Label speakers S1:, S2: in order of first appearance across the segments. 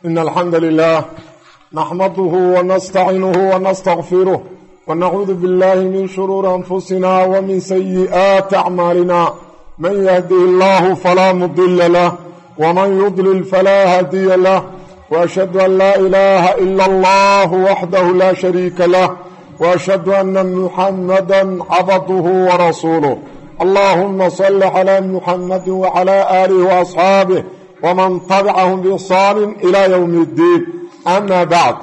S1: إن الحمد لله نحمده ونستعينه ونستغفره ونعوذ بالله من شرور أنفسنا ومن سيئات أعمالنا من يهده الله فلا مضل له ومن يضلل فلا هادي له وأشهد أن لا إله إلا الله وحده لا شريك له وأشهد أن محمدا عبده ورسوله اللهم صل على محمد وعلى آله وأصحابه ومن تبعهم بإحسان إلى يوم الدين أما بعد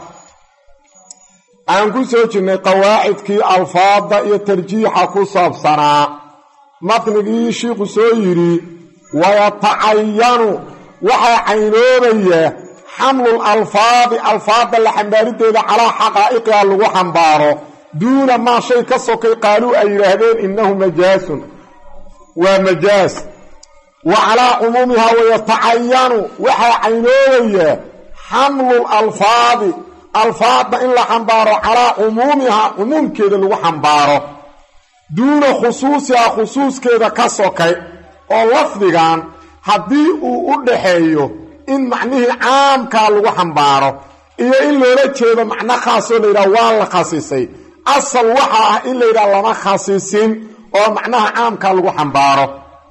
S1: أنكو سوچني قواعدك الفاظ يترجيح كصاب سنة مطلقي شيخ سويري ويتعين وحي عينوني حمل الألفاظ اللي حنبارده على حقائقها اللي حنباره دون ما شيء كسوكي قالوا أي رهدين إنه مجاز ومجاز وعلى عمومها ويتعين وحي عينوني حمل الألفاظ إلا حنباره على عمومها عموم كده اللي حنباره دون خصوصها خصوص كده كسوكي ولفظيان هدي udhaxeeyo in macnihi caamka lagu xambaaro iyo in loola jeedo macna khaas oo leeyahay waa la khasisay asal waxa ah in leeyahay lama khasisin oo macnaha caamka lagu xambaaro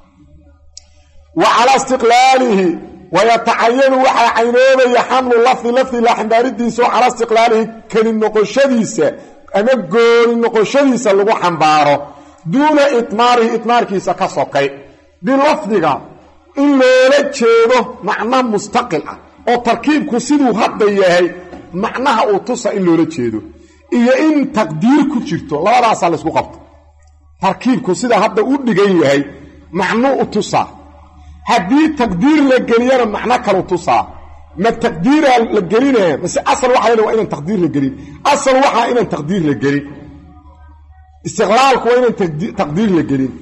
S1: wa ala istiqlaalihi wa yata'ayyanu waxa aynooba hamlu lafzi la xambaaridiisu ala istiqlaalihi kalin noqoshadiisa ama gooni noqoshadiisa lagu xambaaro duuna itmaarkiisa ka sokay bi lafdiga in loola jeedo macna mustaqil ah oo tarkiibku siduu hadda yahay macnaha uu tusa in loola jeedo iyo in taqdiir ku jirto labadaas la isku qabto tarkiibku sida hadda u dhigan yahay macno u tusa hadii taqdiir la geliyana macna kale u tusa ma taqdiir la gelinaa bas asal waxa waa in taqdiir la gelin asal waxa in taqdiir la gelin istiqlaalku waa in taqdiir la gelin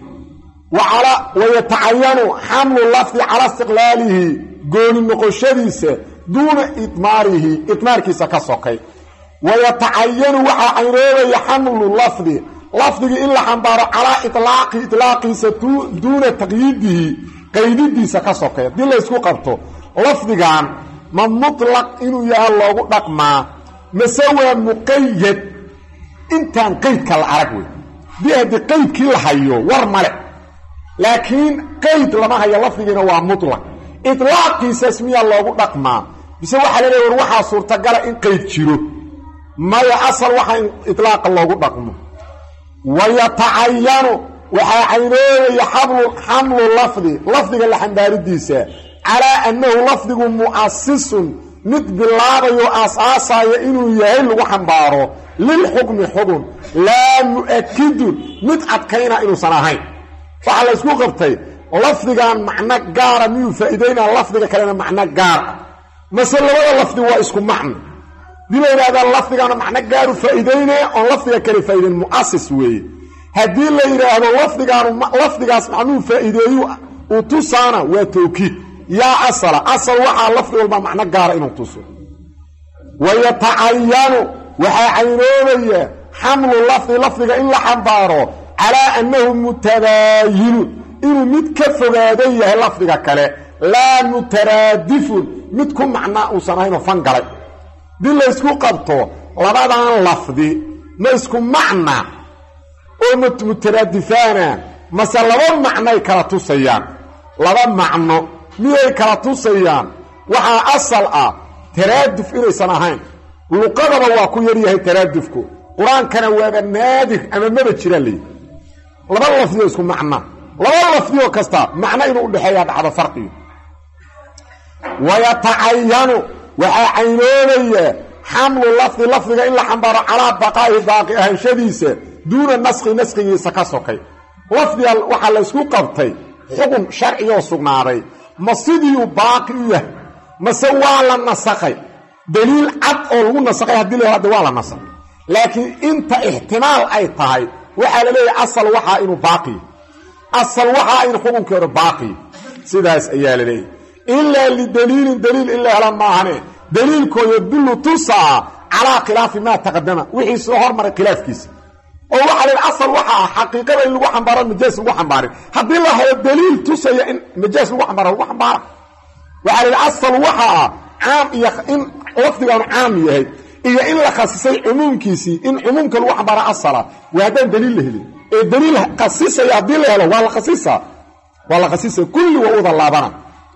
S1: ويتعين حمل اللفظ على استقلاله قول النقشديسة دون إطماركيسة كسوكي ويتعين وحا عينوه حمل اللفظ إلا حنبار على إطلاقيسة دون تقييده قيديسة كسوكي دي اللي يسكو قبطه لفظيان من مطلق إنو يا الله رقما مسوى مقيد انتان قيد كالعرقوي دي هدي قيد كيل حيو ورمالك لكن قيد لما هي لفظنا waa mutlaq itlaaqiisa ismiya loogu dhaqmaa bise waxa la leeyahay waxa suurtagal in qayd jiro ma ya asal waxa itlaaq loogu dhaqmo wayata'ayyanu waxa aynoo hamlu lafdiga la xambaaridiisa ala annahu lafdigu mu'assisun mid bilaabayo asaasayo inuu yahay lagu xambaaro lil hukmi hukm la mu'akkid mid adkayna inuu sanahayn waxa la isku qabtay lafdigan macna gaar ah miyuu faa'iideynaa lafdiga kalena macna gaar masalada lafdi waa isku macno dilayraada lafdigan macna gaar u faa'iideynaa oo lafdiga kale faa'iideen muassis weeye hadii la yiraahdo lafdigaas macnuu faa'iideeyo uu tusaana waa tawkiid ya asal waxa lafdi walba macna gaar inuu tuso wayata'ayyanu waxa aynooya hamlu lafdiga in la xambaaro على أنه متباين إنه متكفق هذا لفظك كله لا مترادف متكون معناه وصنعين وفنقلي دي اللي يسكو قبطه لبعض عن لفظي ما يسكو معنى ومترادفانا مثلا لبعض معنى يكرتو سيان لبعض معنى ميه يكرتو سيان وحا أصل ترادف إلي سنهين ولقضب واكو يريه ترادفكو قرآن كان وابا نادف أما ما بتشرالي لبا لفظيو اسكو معنى لبا لفظيو كستا معنى انو دخيا دحدا فرقي ويتعين وعينونيه حمل لفظ الا حنبر على بقاء باقي اهنشديسه دون نسخ كسوكي لفظي waxa la isku qabtay xukun sharci oo sugnaaday masidiyo baaqiye masawala nasakhay dalil cad oo lagu nasakhay hadii la hada waa la nasakh laakiin inta ihtimaal ay tahay waxa la leeyahay asal waxa inuu baaqi asal waxa in xukunkeedu baaqi sidaas ayaa la leeyahay illa li dalil illa la maahane dalilku yadullu tusa ala khilaaf ma taqaddama wixii soo hormaray khilaafkiisa oo waxa la asal waxa xaqiiqada in lagu xambaaro majaas lagu xambaaro hadii la hayo dalil tusaya in majaas lagu xambaaro waxa la asal waxa caam iyo in lafdigan caam yahay iyo in la khasisay cumuumkiisii in cumuumka lagu xambaaro asala waa haddaan daliil la helin ee daliil khasisaya haddii la helo waa la khasisa kulli waa uda laabana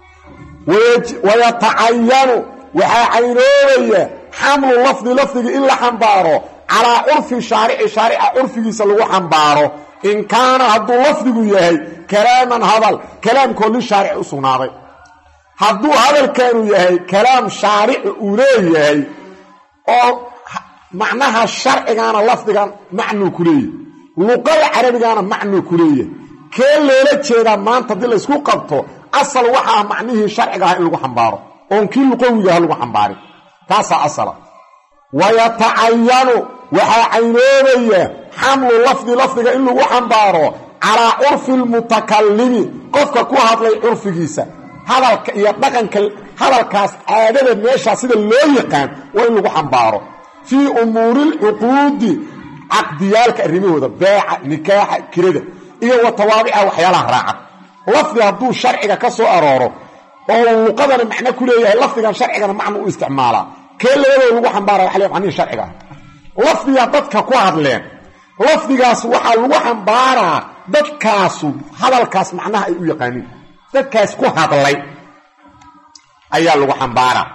S1: wayatacayanu waxaa caynoobaya xamlu lafdiga in la xambaaro calaa curfi shaarica curfigiisa lagu xambaaro in kaana hadduu lafdigu yahay kalaaman hadal kalaamkoo lishaarici u sugnaaday hadduu hadalkaanu yahay kalaam shaarici uu leeyahay oo macnaha sharcigaana lafdigan macnuu ku leeyahy luqada carabigaana macnuu ku leeyahay kee loola jeedaa maanta haddii laysku qabto asal waxaa macnihii sharciga aha in lagu xambaaro oon kii luqawiga aha lagu xambaarin taasaa asala wayatacayanu waxaa caynoobaya xamlu lafdiga in lagu xambaaro calaa curfi lmutakallimi qofka ku hadlay curfigiisa hadalka iyo dhaqanka hadalkaas caadada meeshaa sida loo yaqaan waa in lagu xambaaro fii umuuri lcuquudi caqdiyaalka arrimahooda beeca nikaaxa kirada iyo wa tawaabica waxyaalaha raaca lafdi hadduu sharciga ka soo arooro oo luqadana macno ku leeyahay lafdigan sharcigana macno u isticmaalaa kee labadoo lagu xambaaraya waxa la macnihi sharciga lafdiga dadka ku hadleen lafdigaas waxaa lagu xambaaraa dadkaasu hadalkaas macnaha ay u yaqaaniin dadkaas ku hadlay ayaa lagu xambaaraa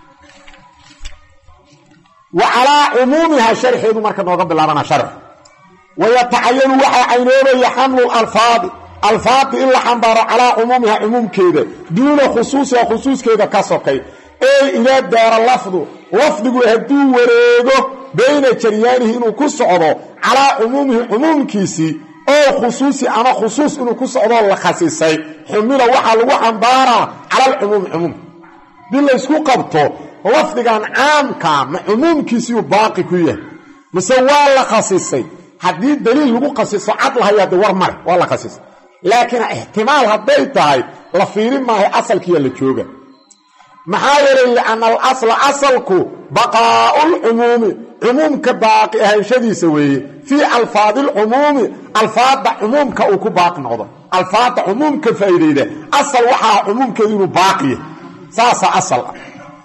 S1: wa calaa cumuumiha sharxeedu marka nooga bilaabana sharx wayatacayanu waxaa caynoobaya xamlu alfaadi in la xambaaro calaa cumuumiha cumuumkeeda duuna khusuusiha khusuuskeeda ka sokay ey idaa daara lafdigu hadduu wareego bayna jaryaanihi inuu ku socdo calaa cumuumihi cumuumkiisii oo khusuusi ama khusuus inuu ku socdoo la khasisay xumila waxaa lagu xambaaraa cala alcumuumi cumuum dii laysku qabto lafdigan caamkaa ma cumuumkiisiiu baaqi ku yahay mise waa la khasisay haddii daliil lagu khasiso cad lahaya de war male waa la khasisay laakiin ixtimaal hadday tahay la fiirin maahay asalkiiya la jooga maxaa yeelay lianna alasla asalku baqaa'u lcumuumi cumuumka baaqi ahaanshadiisa weeye fii alfaadi lcumuumi alfaadda cumuumka uu ku baaqi noqdo alfaadda cumuumka faa'iidayda asal waxaa cumuumkeedu inuu baaqiya saasaa asal ah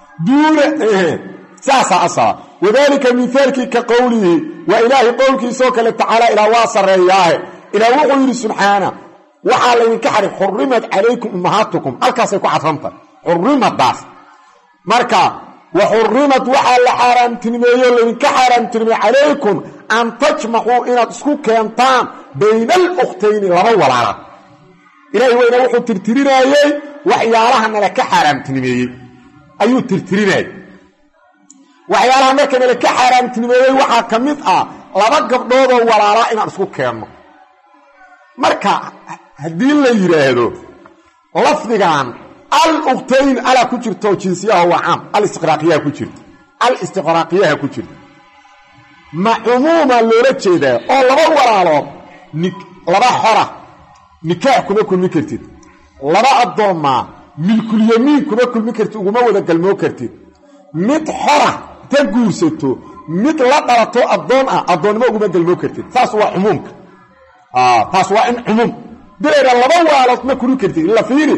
S1: saasaa asala wadaalika mihaalkii ka qowlihi waa ilaahay qowlkiisoo kale tacaala ilaa waa sarreeyaahe ilaa wuxuu yidhi subxaana waxaa laydinka xarim xurrimad calaykum ummahaatukum halkaasay ku cadfanta xurrimadaas marka wa xurrimad waxaa la xaaraamtinimeeyo laydinka xaaraamtinimeeye calaykum an tajmacuu inaad isku keentaan bayna alukhtayni laba walaalaad ilaahay weyna wuxuu tirtirinaayey waxyaalaha nala ka xaaraamtinimeeyey ayuu tirtirinayay waxyaalaha marka nala ka xaaraamtinimeeyey waxaa ka mid ah laba gabdhoodoo walaalaa inaan isku keenno marka haddii la yidhaahdo lafdigan al-ukhtayn alaa ku jirto jinsiyaha waa caam alistiqraaqiyaha ku jirto al-istiqraaqiyaha ku jirto ma cumuuma loola jeedaa oo laba walaalood laba xora nikaax kuma kulmi kartid laba addoommaa milkulyamiin kuma kulmi kartid uguma wada galmoo kartid mid xora ta guursato mid la dhalato addoon ah addoonnimo uguma galmoo kartid saas waa cumuumka taas waa in cumuum dilayra laba waalood ma kulmi kartid ila fiiri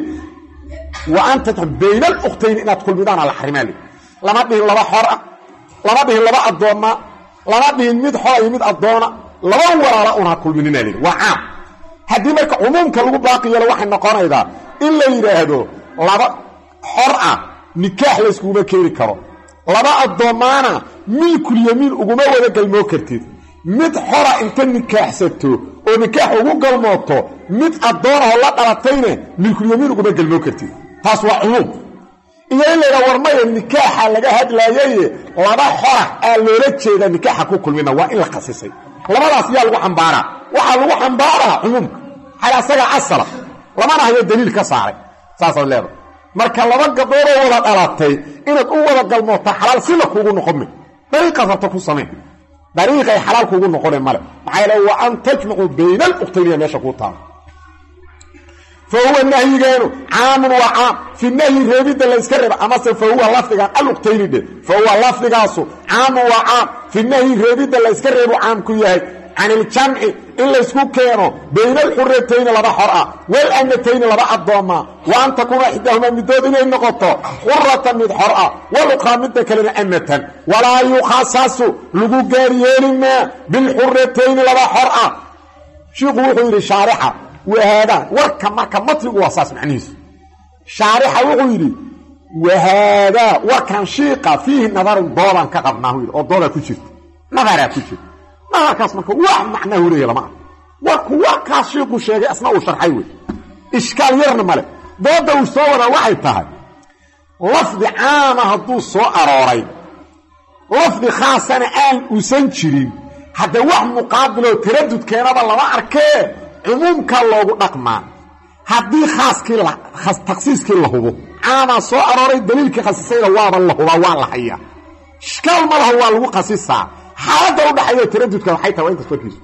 S1: wa anta bayna al-ukhtayn inaad kulmidaan ala xarimaali lama dhihin laba xor ah lama dhihin laba addooma lama dhihin mid xor iyo mid addoona laba walaala una kulminina leeyahay waa caam haddii marka cumuumka lagu baaqi yeelo waxay noqonaydaa in la yidhaahdo laba xor ah nikaax la iskuma keeni karo laba addoomaana milkul yamiin uguma wada galmoo kartid mid xora inta nikaaxsato oo nikaax ugu galmooto mid addoonahoo la dhalatayne milkul yamiin uguma galmoo kartid taas waa cumuum iyo in laydhaha warmaya nikaaxa laga hadlaayaye laba xora aa loola jeeda nikaaxa ku kulmina waa in la khasisay labadaas yaa lagu xambaaraa waxaa lagu xambaaraa cumuumka xal asagaa asala lamana hayo daliil ka saaray saasaad leedahay marka laba gabdhoodoo wada dhalatay inaad u wada galmoota xalaal sila kuugu noqon mi dariiqaas rabta ku samayn dariiqay xalaal kuugu noqone male maxaa yeele waa an tajmacuu bayna alukhtayniya meesha kuu taala fa huwa nahyigeenu caamun waa caam fi nahyi reebidda layska reeba amase fa huwa lafdigan alukhtayni dhe fa huwa lafdigaasu caamun waa caam fi nahyi reebidda layska reebu caam ku yahay can iljamci in laysku keeno bayna alxuratayni laba xor ah walamnatayni laba addooma wa an takuuna ixdaahumaa midood inay noqoto xuratan mid xor ah waluqraa midda kalena amatan walaa yukhasasu lagu gaaryeelimaa bilxuratayni laba xor ah shiiku wuxuu yidhi shaarixa wahaadaa warka marka matnigu waa saas macnihiisu shaarixa wuxuu yidhi wahaadaa warkan shiiqa fiihi nadarun doodaan ka qabnaahu yidhi oo doodaa ku jirta nadaraa ku jirta nadarkaas marka wax macnaahu leeya lama ah warku warkaas shiiku sheegay asna uu sharxay wey ishkaal yarna male dooda uu soo wadaa waxay tahay lafdi caama hadduu soo arooray lafdi khaasana aan uusan jirin hadda wax muqaabiloo taradudkeenaba lama arkee cumuumkaa loogu dhaqmaa haddii takhsiiskii la hubo caamaa soo arooray daliilkii khasisayna waaba la hubaa waa la hayaa ishkaal ma laha waa lagu khasisaa xaaladda u dhaxayda taradudka waxay tahay waa intaas warkiisu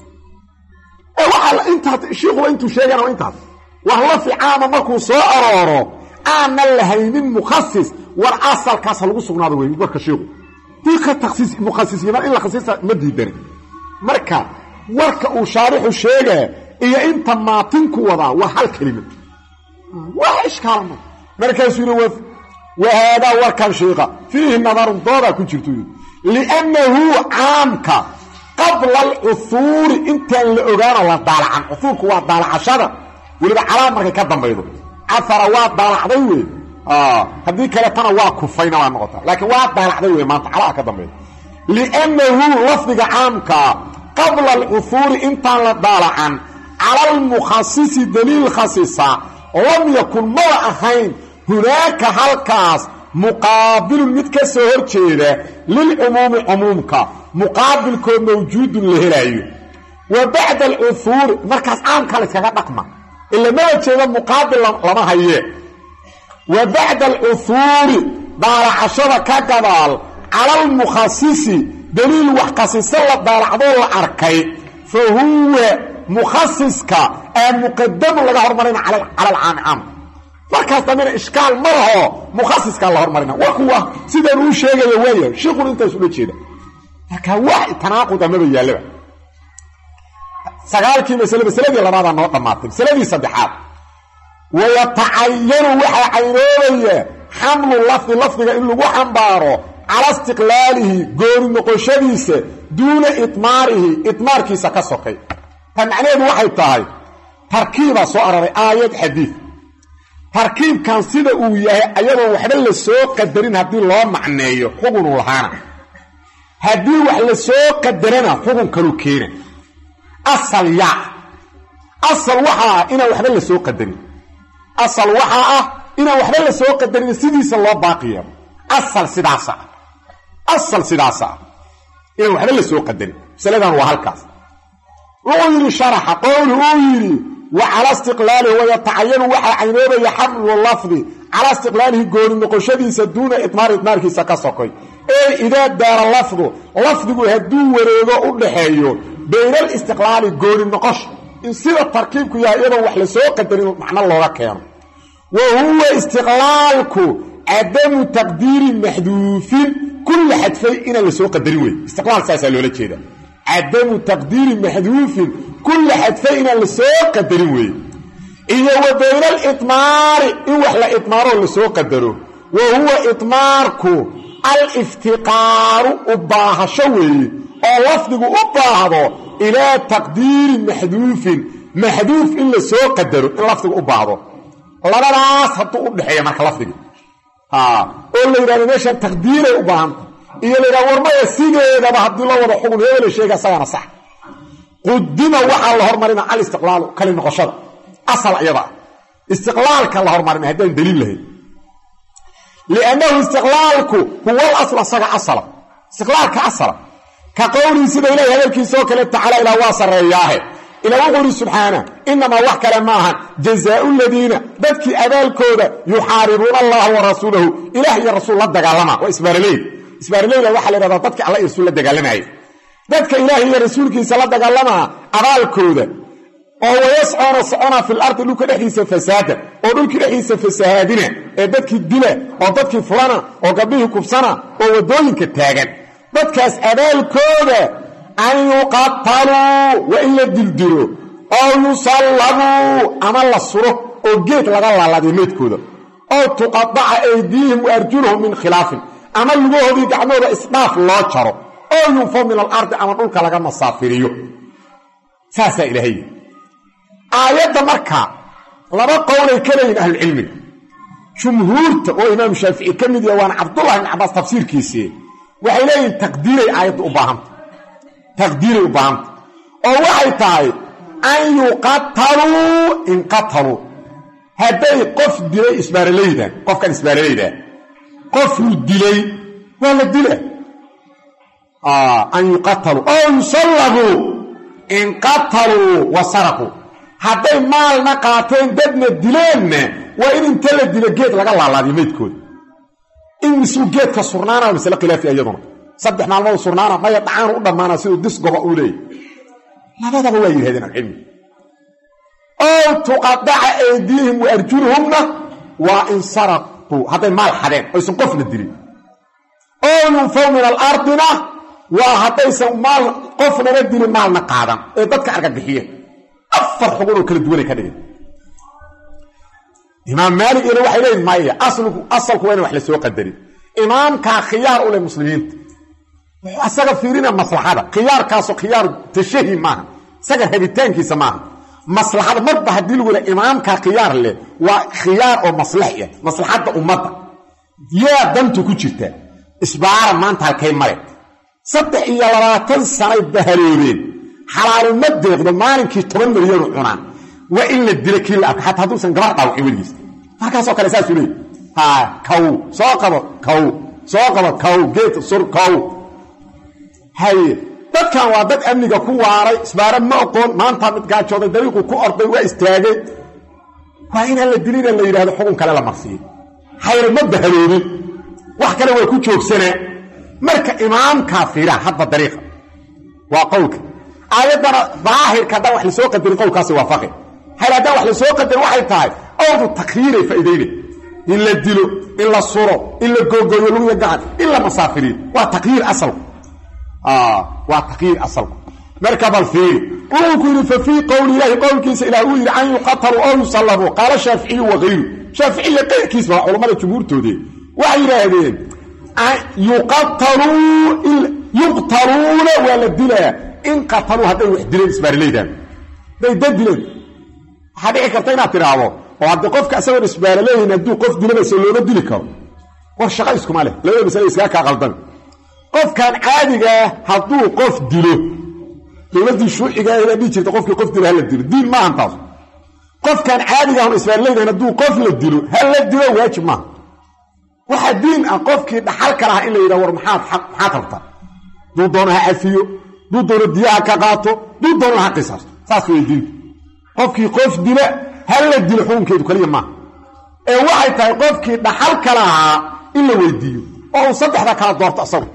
S1: waxaa intaas shiikuba intuu sheegana waa intaas wax lafdi caama markuu soo arooro aanan lahaynin mukhasis war asalkaas ha lagu sugnaado wey warka shiiku diika takhsiis mukhasisnimo in la khasisa ma diidani marka warka uu shaarixu sheegaya iyo inta maatinku wadaa waa hal kelimad wax ishkaal ma markaasuu yidhi wahaadaa warkan shiiqa fiihi nadarun doodaa ku jirto liannahu caamka qabla alcuhuuri intaan la ogaano la daalacan cuhuurku waa daalacashada weliba calaam markay ka dambaydo cahara waa daalacday wey haddii kaletana waa kufayna waa noqota laakiin waa daalacday wey maanta calaa ka dambaydo liannahu lafdiga caamkaa qabla alcuhuuri intaan la daalacan cala almukhasisi daliil khasisa lam yakun maba ahayn hunaaka halkaas muqaabilun mid ka soo hor jeeda lilcumuumi cumuumka muqaabilkoo mawjuudun la helaayo wa bacda alcuhuuri markaas caamka la yskaga dhaqma ila maba jeeda muqaabil lama haye wa bacda alcuhuuri daalacashada ka gadaal cala almukhasisi daliil wax khasiso la daalacdoo la arkay fa huwa mukhasiska ee muqadamun laga hormarina cala alcaami caam markaas dambena ishkaal ma laho mukhasiskaa la hormarina waa kuwa sidaan uu sheegaya waaya shiikhun intaas ula jeeda marka wax tanaaqud amaba yaallaba sagaalkii masaladii labaadaa noo dhammaatay masaladii saddexaad wayatacayanu waxaa caynoobaya xamlu lafdiga in lagu xambaaro cala istiqlaalihi gooni noqoshadiisa duuna itmaarihi itmaarkiisa ka sokay tan macnaheedu waxay tahay tarkiibaa soo araray aayad xadiid tarkiibkan sida uu yahay ayadoo waxba la soo qadarin haddii loo macneeyo xugunu lahaana haddii wax la soo qadarana xugun kalu keena asal waxaa ah inaan waxba la soo qadarin asal waxaa ah inaan waxba la soo qadarin sidiisa loo baaqi yeelo asal sidaasa inaan waxba la soo qadarin masaladan waa halkaas wuxuu yidhi sharaxa qowlu uu yidhi wa cala istiqlaalihi wayatacayanu waxaa caynoobaya xamlu lafdi calaa istiqlaalihi gooni noqoshadiisa duuna itmaarkiisa ka sokoy ee idaa daara lafdigu hadduu wareego u dhaxeeyo bayna alistiqlaali gooni noqosha in sida tarkiibku yahay iyadoon wax la soo qadarin macno looga keeno wa huwa istiqlaalku cadamu taqdiiri maxduufin kulla xadfay inaan la soo qadarin wey istiqlaal saasaa loola jeeda cadamu taqdiiri maxduufin kulla xadfay inaan la soo qadarin weeye iyo wa bayna alitmaari in wax la itmaaroo la soo qadaro wa huwa itmaarku aliftiqaaru u baahasho weeye oo lafdigu u baahdo ilaa taqdiiri maxduufin maxduuf in la soo qadaro in lafdigu u baahdo labadaas hadduu u dhexeeya marka lafdiga oo la yidhahdo meeshaan taqdiiray u baahanta iyo la yidhahdo warmaya sideedaba haddii loo wada xugun hebela sheega isagana sax qudima waxaa la hormarina alistiqlaalu kali noqoshada asal iyada istiqlaalka la hormarina haddaan daliil lahayn liannahu istiqlaalku huwa alasl asaga asala istiqlaalka asala ka qowlii sida ilahi hadalkiisaoo kale tacaala ilaa waa sarreeyaahe ila wuxuu ihi subxaana inamaa wax kale ma ahan jazaau ladiina dadkii abaalkooda yuxaaribuuna allaha wa rasuulahu ilaah iyo rasuul la dagaalama waa isbaarleyla waxaa la yhahdaa dadka alla iyo rasuul la dagaalamaaya dadka ilaahi iyo rasuulkiisa la dagaalamaa abaalkooda oo wayascoona soconaa fil ardi dhulka dhexdiisa fasaada oo dhulkii dhexdiisa fasahaadina ee dadkii dila oo dadkii furana oo gabdhihii kubsana oo waddooyinka taagan dadkaas abaalkooda an yuqataluu wa in la dildilo oo yusallabuu ama la suro oo geed laga laaladay meydkooda oo tuqadaca aydiihim wa arjuluhum min khilaafin ama lugahoodii gacmooda isdhaaf loo jaro oo yunfaw min alardi ama dhulka laga masaafiriyo saasaa ilaahay aayadda markaa laba qowlay ka leeyihin ahlucilmiga jumhuurta oo imaam shaafici ka mid yaha waana cabdullahi ibn cabbaas tafsiirkiisii waxay leeyihin taqdiiray aayadda u baahanta taqdiiray u baahanta oo waxay tahay an yuqataluu in qataluu hadday qof dilay isbaaralayda qofkan isbaaralayda qofuu dilay waa la dila an yuqataluu oo yusallabuu in qataluu wa saraquu hadday maalna qaateen dadna dileenna waa in inta la dilo geed laga laalaadiyo meydkooda in misuu geedka surnaana waa masale khilaafi iyaduna 3 maalmood surnaana maya dhacaanu u dhammaana siduu dis goba uu leeyahy labadaba waa yidhahdeen alcilmi oo tuqadaca aydiihim wa arjuluhumna waa in saraquu hadday maal xadeen oysan qofna dilin oo yunfaw min alardina waa haddaysan maal qofnana dilin maalna qaadan ee dadka argagixiyeen 4 xugun oo kala duwanay ka dhigeen imaam maalik ina waxay leeyihin maya asalku waa in wax la soo qadarin imaamkaa khiyaar u leh muslimiinta wuxuu asaga fiirina maslaxada khiyaarkaasoo khiyaar tashahi maaha isaga rabitaankiisa maaha maslaxada marba haddii lagu leeyahay imaamkaa khiyaar leh waa khiyaar oo maslaxiya maslaxadda ummadda yaa dantu ku jirta isbaara maanta halkay mare 23 sanay bahaloodeen xalaaluma deeqdo maalinkii 10 milyan u cunaan waa in la dilo kii la arko xataa hadduusan gabar dhaawacin weligiis markaasoo kale saasuu leeyahy kow soo qabo kow soo qabo kow geed sur kow haye dadkan waa dad amniga ku waaray isbaara ma oqoon maanta mid gaajooday dariiqu ku orday waa istaagay waa inaan la dilina la yidhahdo xukun kale la marsiiyo xayra ma bahaloobin wax kale waa ku joogsanaa marka imaamkaa fiiraa hadda dariiqa waa qowlka aayaddana daahirka haddaan wax la soo qadarin qowlkaasi waafaqi hayr haddaan wax la soo qadarin waxay tahay awdu takhiiray faa'iidayne in la dilo in la suro in la googooyo luguya gacan in la masaafiriyo waa takhiir asalku waa takhiir asalku marka bal fiiri wuxuu ku yidhi fa fii qowli ilaahi qowlkiisa ilaah uu yidhi an yuqataluu oo yusallabuu qaala shaaficiyu wakayru shaaficiya qayrkiisba waa culammada jumhuurtoodii waxay yidhaahdeen yuqtaluuna waa la dilaa in qataluu hadday wax dileen isbaaralaydaan hadday dad dileen waxaa dhici karta inaad tidhaahdo oo haddii qofka isagoon isbaaraleeyin hadduu qof dilanayso looma dili karo war shaqa iskuma leh labada masale iskaa kaa qaldami qofkan caadigaa hadduu qof dilo dowladdii shuucigaa inaa dhihi jirta qofkii qof dilo hala dilo diin maahan taas qofkan caadigaa hun isbaaraleydaan hadduu qof la dilo hala dilo waajib maaha waxaa diin ah qofkii dhaxalka lahaa in la yidhaha war maxaad rabtaa duu doono ha cafiyo duu doono diyaha ka qaato duu doono ha qisaasto saas way diintu qofkii qof dila hal la dilo xukunkeedu kaliya maaha ee waxay tahay qofkii dhaxalka lahaa in la weydiiyo oo uu 3 kala doorto asagu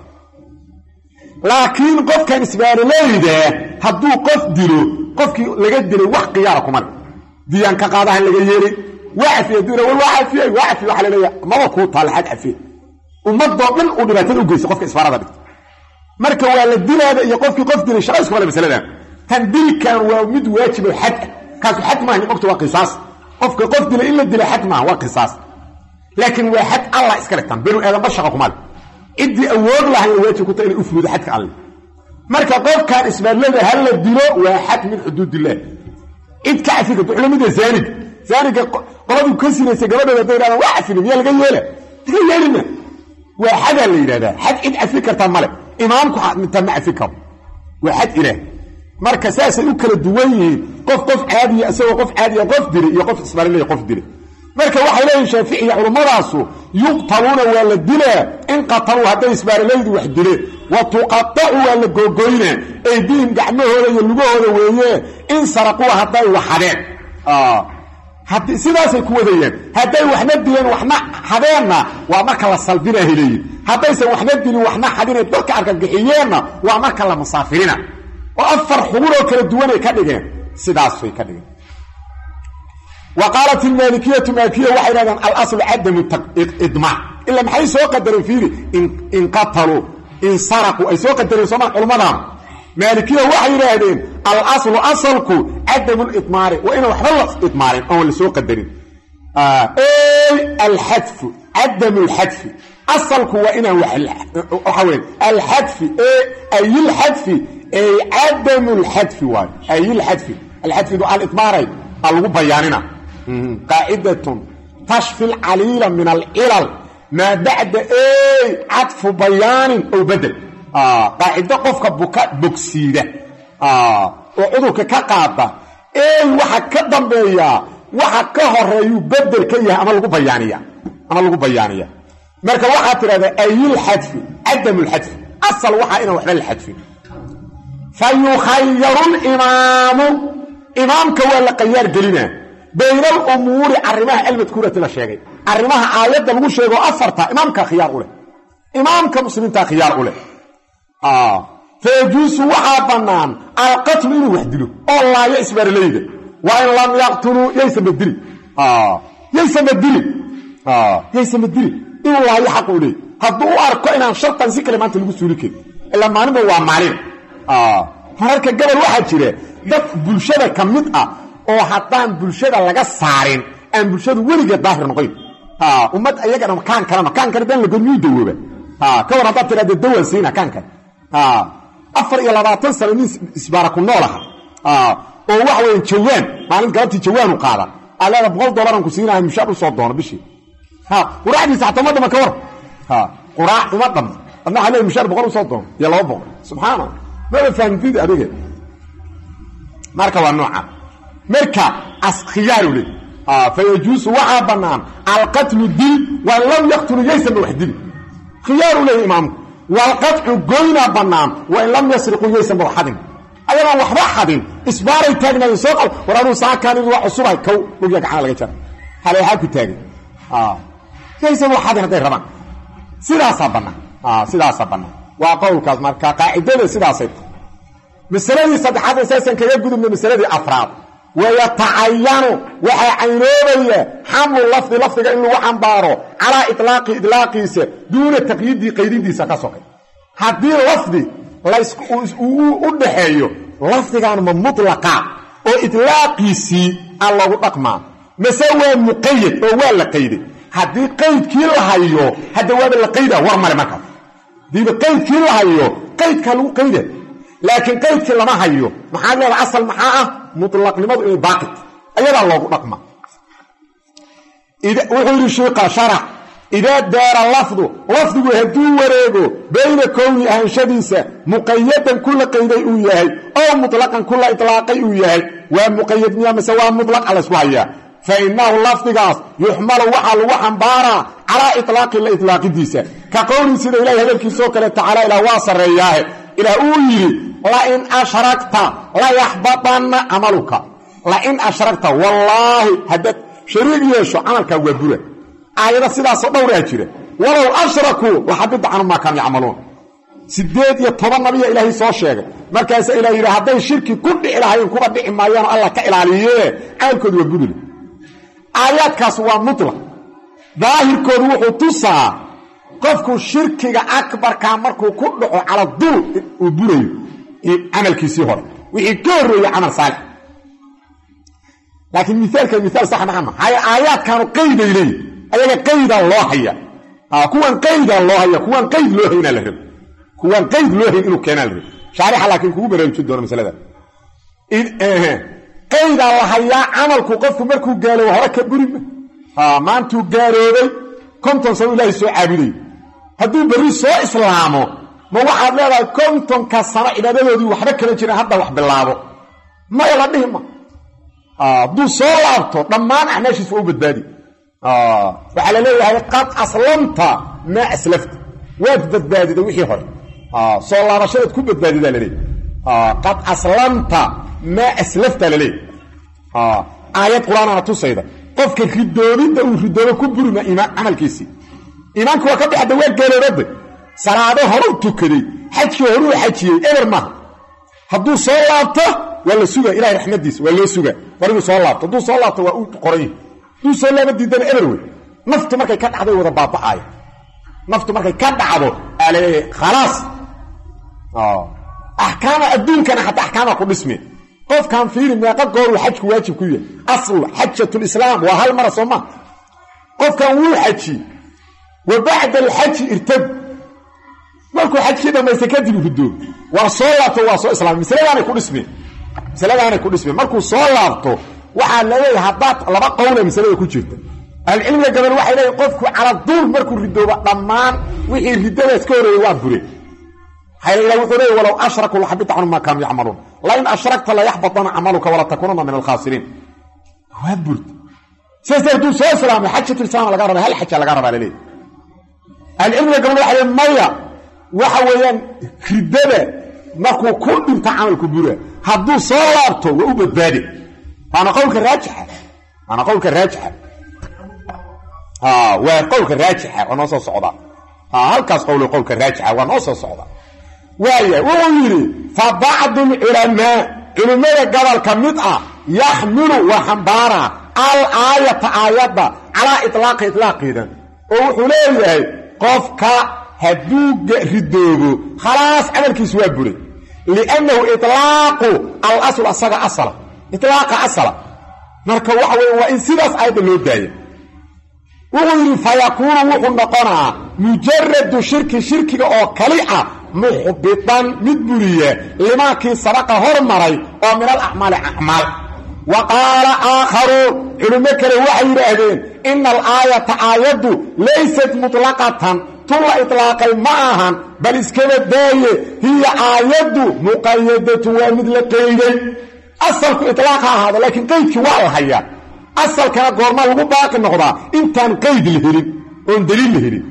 S1: laakiin qofkan isbaaraleyda hadduu qof dilo qofkii laga dilay wax khiyaara kuma leh diyaan ka qaadahan laga yeelay waafiya dina wal waafiya waxa la leeyahay maba ku taalaxad afiya ummadoo dhan u dhibaatada u geysay qofka isbaarada dhigta marka waa la dilaada iyo qofkii qof dilay shaqa isku wala masaladan tan dilkan waa mid waajib xad kaas xad ma aha waa qisaas qofka qof dilay in la dilay xad ma waa qisaas laakiin waa xad Allah iska lehtan binu aadan bashaqa kuma leh idii awood lahayn waajib ku tahay inuu fuudo xadka Allah marka qofkan isbaarlada hal la dilo waa xad min xuduudillah id ka afika culimada zaaniga qoladu ka sinaysay gabadheeda deeyrana waa afin miya laga yeelina waa xad la yiraahdaa xad id afikarta male imaamku inta ma afikaw waa xad ilaah marka saasay u kala duwan yihiin qof caadi asagoo qof caadi qof dilay iyo qof isbaarlay qof dilay marka waxay leeyihiin shaafici culimadaasu yuqtaluuna waa la dilaa in qatalu hadday isbaaralaydu wax dileen wa tuqatacu waa la googoynaa aydiihim gacmahooda iyo lugahooda weeye in saraquu hadday waxadeen haddii sidaasay ku wadayeen hadday waxna dileen waxna xadeenna waa marka la salbinaa heleeyin haddaysan waxna dilin waxna xadinay dadka argagixiyeenna waa marka la musaafirina oo 4 xugun oo kala duwanay ka dhigeen sidaas way ka dhigeen وقالت المالكية مالكية وحيدا الأصل عدم إضماع إلا محي سوى قدرين فيه إن قتلوا إن سرقوا أي سوى قدرين سوى علماء مالكيه waxay yiraahdeen al-asl asalku adam al-itmar wa ina waxba la itmarin oo la soo qadarin al-hadf adam al-hadf asalku wa ina waxa weyn al-hadf ay al-hadf ay adam al-hadf wa ay al-hadf al-hadf du al-itmar lagu bayaanina qaa'idatun tashfi al-alila min al-ilal ma ba'da atf bayan aw badal قاعده قفك بوكسيده oo cudurka ka qaada waxa ka dambeeya waxa ka horeeyo bedel ka yahay ama lagu bayaaniya marka waxa tirada ayil hadf adam al hadf asal waxa ina waxba al hadf fayukhayyarul imamka wala qayaar galina bayna al umuri arrimaha al-madkurati la sheegay arrimaha aayada lagu sheego afarta imamka khiyaar u leh imamka muslimiinta khiyaar u leh فيجوز وحابنان القتل إنه وحدله الله يسبر ليده وإن لم يقتلوا يسم الدلي يسم الدلي إن الله يحقوا لي هدو أركو إنان شرطا سيكا لما أنت لقوا لك إلا ما نبوا وعمالين هنالك قبل واحد شيء دف بلشدة كمدأة أو حتان بلشدة لغا سارين أن بلشدة ولغا ظاهر نقيم ومد أيجا مكان كان دين لقوا نيدوه كون هدابت لدى الدول سينا كان أفر إلى 20 سنة من إسبارك النولها وواحد جوان مالين قلبتي جوان وقاعدة ألا $1 نكسينها مشابه صدقنا بشي وراح يساعد مدى مكور وراح مدى أنا عليه مشابه بغير صدقنا يلا أبو سبحان الله ما بفهم فيه أبيك ماركة والنوعة ماركة خيار لي فيجوز وعبنان القتل الدين وإن لم يقتلوا يسمى وحدين خيار لي إمامك والقطع قوينا بنام وإن لم يسرقوا يسمى وحدين أيضا وحبا حدين إسباري تاقنا يسوق ورانو ساكان يروح الصبح كو لقيك عالة جرى حالي حاكو تاقن يسمى وحدين هذا الرمان سيدا بنا وقول كازمار كقاعدة سيدا سيد مسألة صدحات أساسا كي يقول من مسألة أفراد ويتعين وحي عينوبية حمل لفظ إنه وحنباره على إطلاقه دون التقييد قيدين دي سكسوك هذه اللفظ ليس أدحيه لفظ كان مطلقا وإطلاقه الله أقمع مسوى مقيد ووال قيد هذه قيد كيلا هايو هذا وال القيد ورمى لمكة دي قيد كيلا هايو قيد كانوا قيد لكن قيد كيلا ما هايو محاجة العصل محاقة مطلق لماذا إنه باقت أيضا الله أقمع وحول الشيقة شرع إذا دار لفظه هدو وريقه بين كونه أنشديسة مقيدا كل قيدي إياهي أو مطلقا كل إطلاقي إياهي ومقيد نيام سواء مطلق على سوايا فإنه اللفظ يحمل وحنبارا على إطلاق الإطلاق ديسة كقول سيد إليه هذا الكسوك تعالى إلى واصر إياه إلى أولي لئن أشركت لا يحبطن عملك لئن أشركت والله هدت شريك يشو عملك وبره آيات سيدا صدورها جيره ولو أشركوا وحبط عنهم ما كانوا يعملون سيدات يطبع النبي إلهي صلى الله مركز إلهي هذا الشرك كل إلهي كبا دعي ما يانا الله كإلهيه آيات وبره آيات كاسوا مطلق ظاهر كروح تصا قفكو الشرك أكبر كامركو كله على الضوء وبره عمل كيسيهور ويكرر عمل صالح لكن مثال صح محمد هاي آيات كانوا قيد إليه أيها قيد الله هي كوان قيد الله هي كوان قيد له هنا لهم كوان قيد له إنه كان لهم شارح لكن كوبا رأيك دون مسألة ده قيد الله هي عملكو قفكو مركو قالوا وهرك بريم ما أنتو قالوا كنتم سووا الله سوء عابدين هدو بري سوء إسلامه ما واحد لا كنتم كالسنة إلى ذلك وحرك لجنا هذا وحب الله ما يردهم دو صلابته ضمان احنا شي فوق بالبادي وعلى ليه قد اصلمت ما اسلفت واد بالبادي ده وخي هور صلاه رشيد كو بالبادي ده ليه قد اصلمت ما اسلفت ليه ايات قران انا تصيده قفك خدوديده وخدوده كبرنا ايمان عملكيسي ايمانك waa ka bixda way galeerada salaado horu tukay xajki horu xajiyay eberma haduu soo laabto wala suga ilaahay raxmadiis wala suga barigu soo laabto haduu soo laabto waa uu qoray duu soo laabadiidan eberway naftu markay ka dhacday wada baaba'ay naftu markay ka dhacdo alee khalaas axkaama adduunkana xataa axkaama ku dhisme qofkan fiiri meeqa goor uu xajku waajib ku yahay aslu xajatul islaam waa hal mara sooma qofkan wuu xaji wa bacda alxaji irtad markuu xajkii dhamaystay kadib hudoo waa soo laabto waa soo islaam misaladaanay ku dhisme markuu soo laabto waxaa leeyahay haddaad laba qowle misalada ku jirta alcilmiga gabal waxay leeyahay qofku cala duul markuu ridooba dhammaan wixii ridadaas ka horeeyey waa bure hayla wuxuu leeyahay walaw ashraku lahabita anhum ma kaanu yacmaluun la in ashrakta la yaxbatana camaluka wala takununa min alkhaasiriin waa burt sayyidu soo islaamay xajatu lislaam laga rabaa hal xaja laga rabaa leeyahay alcilmiga gabal waxay maya waxa weeyaan ridada markuu ku dhinta camalku bure hadduu soo laabto waa u badbaadi ana qowlka raajixa waa qowlka raajixa oo noo soo socda halkaas qowlka raajixa waa noo soo socda waaya wuxuu yidhi fa bacdu lculamaa culimmada gobolka mid ah yaxmilu waa xambaara al aayata aayadda calaa iطlaaqi iطlaaqiidan oo wuxuu leeyahay qofka hadduu ridoobo khalaas camalkiisu waa buray liannahu iطlaaqu alasl asaga asala iطlaaqa asala marka waxa weeye waa in sidaas aayadda loo daaya wuxuu yidhi fayakuunu wuxuu noqonaa mujaradu shirkiga oo kali ah muxbitan mid buriya limaakii sabaqa hormaray oo min alacmaali acmaal wa qaala aakharuun culimo kale waxay yidhaahdeen ina alaayata aayaddu laysat mutlaqatan tun la itlaaqay ma ahan bal iskaba daaye hiya aayaddu muqayadatun waa mid la qeyday asalku iطlaaq ha ahaado laakiin qaydkii waa la hayaa asalkana goormaa lagu baaqi noqdaa intaan qayd la helin oon daliil la helin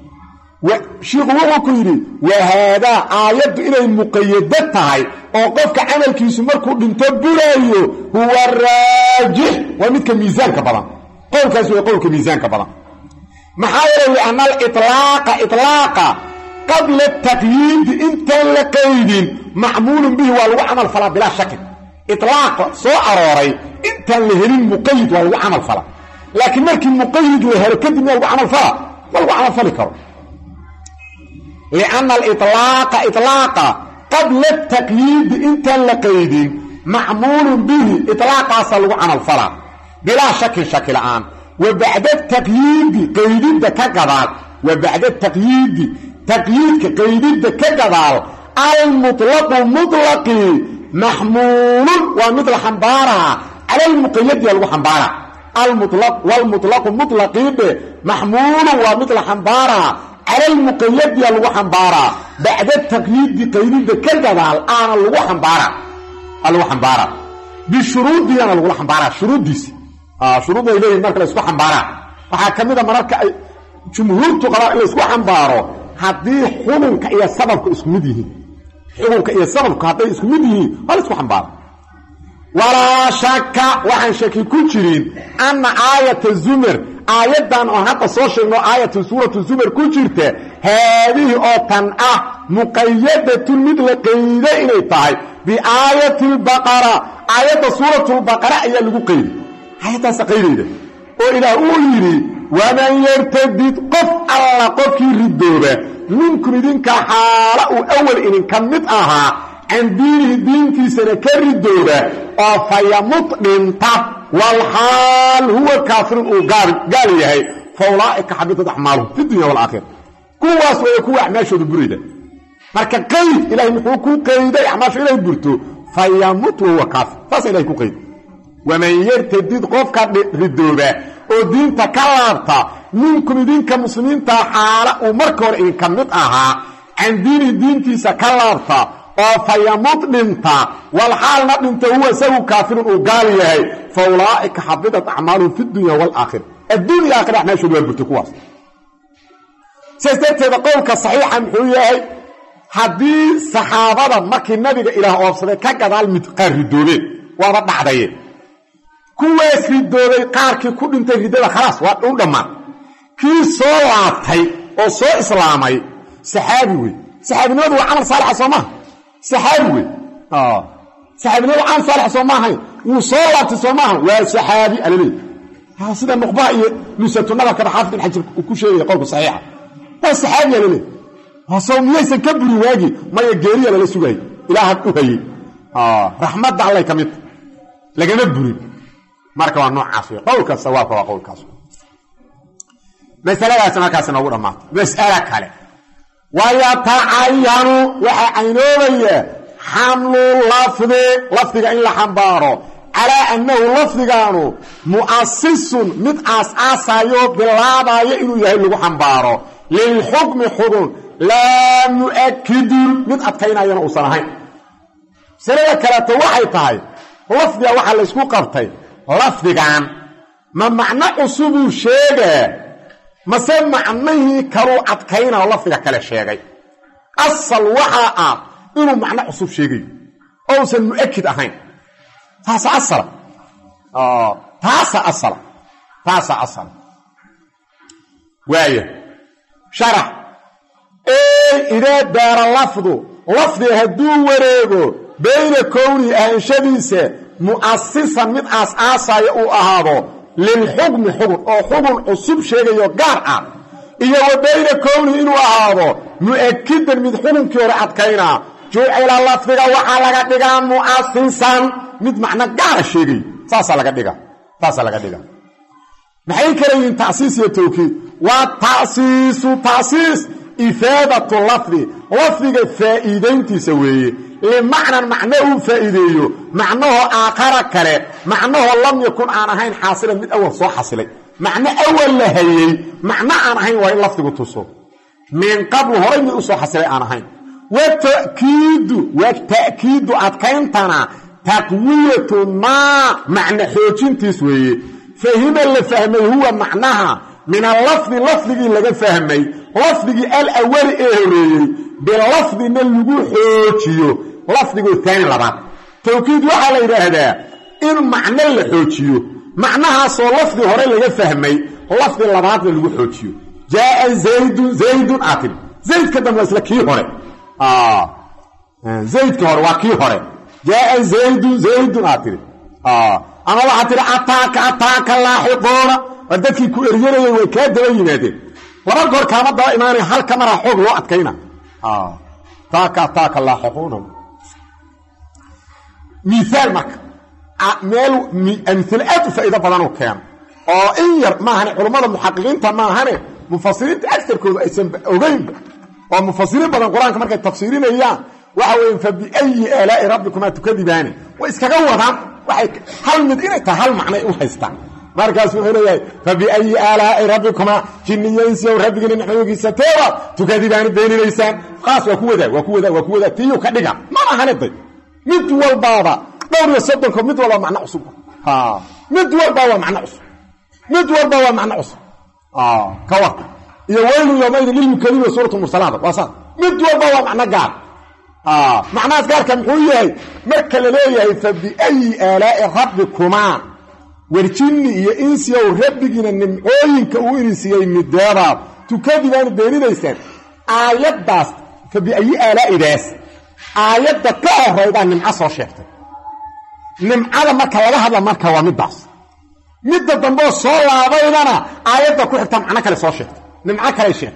S1: shiiku wuxuu ku yidhi wa haadaa aayaddu inay muqayado tahay oo qofka camalkiisu markuu dhinto buraayo huwa raajix waa midka miisaanka badan qowlkaas waa qowlka miisaanka badan maxaa yeelay lianna aliطlaaqa qabla taqyiidi intaan la qaydin macmuulun bihi waa lagu camal falaa bilaa shakin iطlaaqa soo arooray intaan la helin muqayid waa lagu camal fala laakiin markii muqayid la helo kadib miyaa lagu camal fala ma lagu camal fali karo lianna aliطlaaqa qabla taqyiidi intaan la qaydin macmuulun bihi iطlaaqaasaa lagu camal falaa bilaa shakin shaki la'aan wa bacda taqyiidi qaydidda ka gadaal wa bacda taqyiidi taqyiidka qaydidda ka gadaal almuطlaqu muطlaqii maxmuulun waa mid la xambaaraa cala almuqayadiya lagu xambaaraa walmuطlaqu muطlaqiidhe maxmuulun waa mid la xambaaraa cala almuqayadiya lagu xambaaraa bacda taqyiidi qaydidda ka gadaal aana lagu xambaaraa bishuruudiyana lagula xambaaraa shuruuddiisi shuruud ay leeyihin marka la isku xambaaraa waxaa ka mid a mararka ay jumhuurtu qabaa in la isku xambaaro haddii xukunka iyo sababka isku mid yihiin xukunka iyo sababku hadday isku mid yihiin waa la isku xambaara walaa shaka waxaan shaki ku jirin anna aayata zumar aayaddan oo hadda soo sheegno aayatu suuratu zumar ku jirta haadihi oo tan ah muqayadatun mid la qayday inay tahay biaayati lbaqara aayadda suuratulbaqara ayaa lagu qayday aayaddaasa qaydayda oo ilaah uu yidhi waman yartadid qof alla qofkii ridooba minkum idinka xaala uu awal idinka mid ahaa can diinihi diintiisana ka ridooba oo fayamut dhinta walxaal huwa kaafirun uu gaal yahay fa ulaa'ika xabitat acmaaluhum fi dunya walaakhira kuwaas way kuwa acmaashooda burida marka qayd ilaahay muxuu ku qayday acmaashu inay burto fayamut wahuwa kaafir saasa ilahay ku qayday waman yartadid qofka ridooba oo diinta ka laabta minkum idinka muslimiinta xaala uu marka hore idinka mid ahaa can diini diintiisa ka laabta oo fayamut dhinta walxaalna dhinta huwa isagu kaafirun uu gaal yahay fa ulaa'ika xabidat acmaaluhum fi dunya walaakhira adduunya aakhira acmaashoodu waa burtay kuwaas sidaas darteeda qowlka saxiixa muxuu yahay haddii saxaabada markii nabiga ilaah oobsaday ka gadaal mid qaar ridoobeen waaba dhacdaye kuwaas ridoobay qaarkii ku dhintay riddada khalaas waa u dhammaan kii soo laabtay oo soo islaamay saxaabi wey saxaabinimadu waa camal saalixa soo maaha saxaabi wey saxaabinimadu camal saalixa soo maahayn wuu soo laabtay soo maaha waa saxaabi alaleey sida nuqbaa iyo nusatunabakaba xaafid bin xajar uu ku sheegaya qowlka saxiixa waa saxaabi alaleey soo miyaysan ka buri waagi maya geeriya lala sugaayo ilaaha u hayay raxmadda allay ka mid lagama burin marka waa noocaas wey qowlka sawaabka waa qowlkaas masaladaas markaas noogu dhamaatay mas'ala kale wayatacayanu waxa aynoobaya xamlu lafdiga in la xambaaro calaa annahu lafdigaanu mu'asisun mid aasaasayo bilaabayo inuu yahay lagu xambaaro lilxukmi xugun laa mu'akidun mid adkaynayana uusan ahayn masalada kaleeto waxay tahay lafdiga waxaa la ysku qabtay lafdigan ma macno cusubuu sheegaa mase macnihii kaluu adkaynao lafdiga kale sheegay asal waxaa ah inuu macno cusub sheegayo ousan mu'akid ahayn taasa asala waaya sharax idaa daara lafdiga hadduu wareego bayna kownihi ahanshadiisa mu'asisan mid aas-aasaya uu ahaado lilxukmi xugun oo xugun cusub sheegayo gaar ah iyo wa bayna kownihi inuu ahaado mu'akidan mid xukunkii hore adkaynaa jucila lafdiga waxaa laga dhigaa mu'asisan mid macno gaara sheegayo saasaa laga dhiga maxay kala yihiin tacsiis iyo tawkiid waa tacsiis ifaadatu lafdiga faa'iidayntiisa weeye limacnan macno uu faa'iideeyo macnahoo aakhara kale macnahoo lam yakun aan ahayn xaasilan mid awal soo xasilay macno awal la hayey macno aan ahayn waa in lafdigu tuso min qablu horay mid u soo xasilay aan ahayn wata'kiidu adkayntana taqwiyatu maa macno xoojintiis weeye fahima la fahmay huwa macnaha min lafdigii laga fahmay lafdigii alawali ee horeeyey bilafdina lagu xoojiyo lafdigu taani labaad tawkiid waxaa la yidhaahdaa in macno la xoojiyo macnahaasoo lafdi hore laga fahmay lafdi labaadna lagu xoojiyo jaaa zaydun aatib zaydka dambe isla kii hore zaydka hore waa kii hore jaaa zaydun aatib ama waxaa tihi ataaka laaxiquuna waa dadkii ku eryanayay way kaa daba yimaadeen laba goor kaama daba imaanaya halka maraa xoog loo adkayna taaka laaxiquuna miaal marka meel amil aad u faa'iido badanuu keeno oo in yar maahane culummada muxaqiqiinta maahane mufasiriinta agarkooda aysan ogeynba oo mufasiriin badan qur-aanka markay tafsiirinayaan waxa weeye fa biayi aalaa'i rabbikumaa tukadibaani way iskaga wadaan waxay hal mid inay tahay hal macnay u haystaan markaas wuxuu leeyahay fa biayi aalaa'i rabbikumaa jinniyaynsiyow rabbigiina nicmoogiisa teebaad tukadibaani beeninaysaan qaas waa ku wadaa tiiyuu ka dhiga ma ahaniday mid walbaaba dhowr iyo soddonko mid walba macno cusub mid walba waa macno cusub ka warka iyo weylu yawmaydin lilmukadibiina suuratu mursalaada waa saas mid walba waa macno gaar macnahaas gaarka muxuu yahay marka la leeyahay fa biayi aalaa'i rabbikumaa warjinni iyo insiyow rabbigiina nimcooyinka uu irinsiiyey mideedaad tukadibaanu beeninaysaan aayaddaas fa biayi aalaa'idaas aayadda ka horaydaa nimco soo sheegtay nimcada marka laga hadla marka waa middaas midda dambeo soo laabaydana aayadda ku xigta macno kale soo sheegtay nimco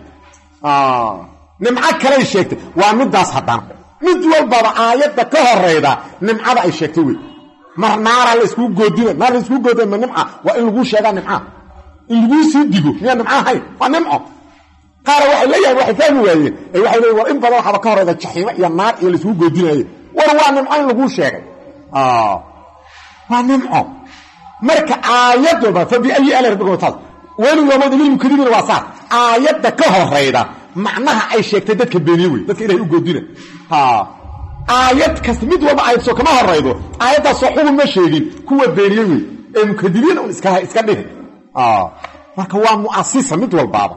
S1: kaley sheegtay waa middaas haddana mid walbaba aayadda ka horayda nimcada ay sheegtay wey mar naara la iskuu goodina ma nimca waa in laguu sheegaa nimca in laguu sii digo miyaa nimco ahayn waa nimco qaara waxay leeyahay waxay fahmi waayeen waxay leeyihin war in badan waxaaba ka horayda jaxiimo iyo naar iyo laiskugu goodinaaye war waa nimco in laguu sheegay waa nimco marka aayad walba fa biayi aali rabbikumaa taas weli yawmaydin lilmukadibiina waa saas aayadda ka horayda macnaha ay sheegtay dadka beeniye wey dadka ilahay u goodina aayad kasta mid walba aayadso kama horaydo aayaddaasoo xugun ma sheegin kuwa beeniye wey ee mukadibiina un iska dhihi marka waa muasisa mid walbaaba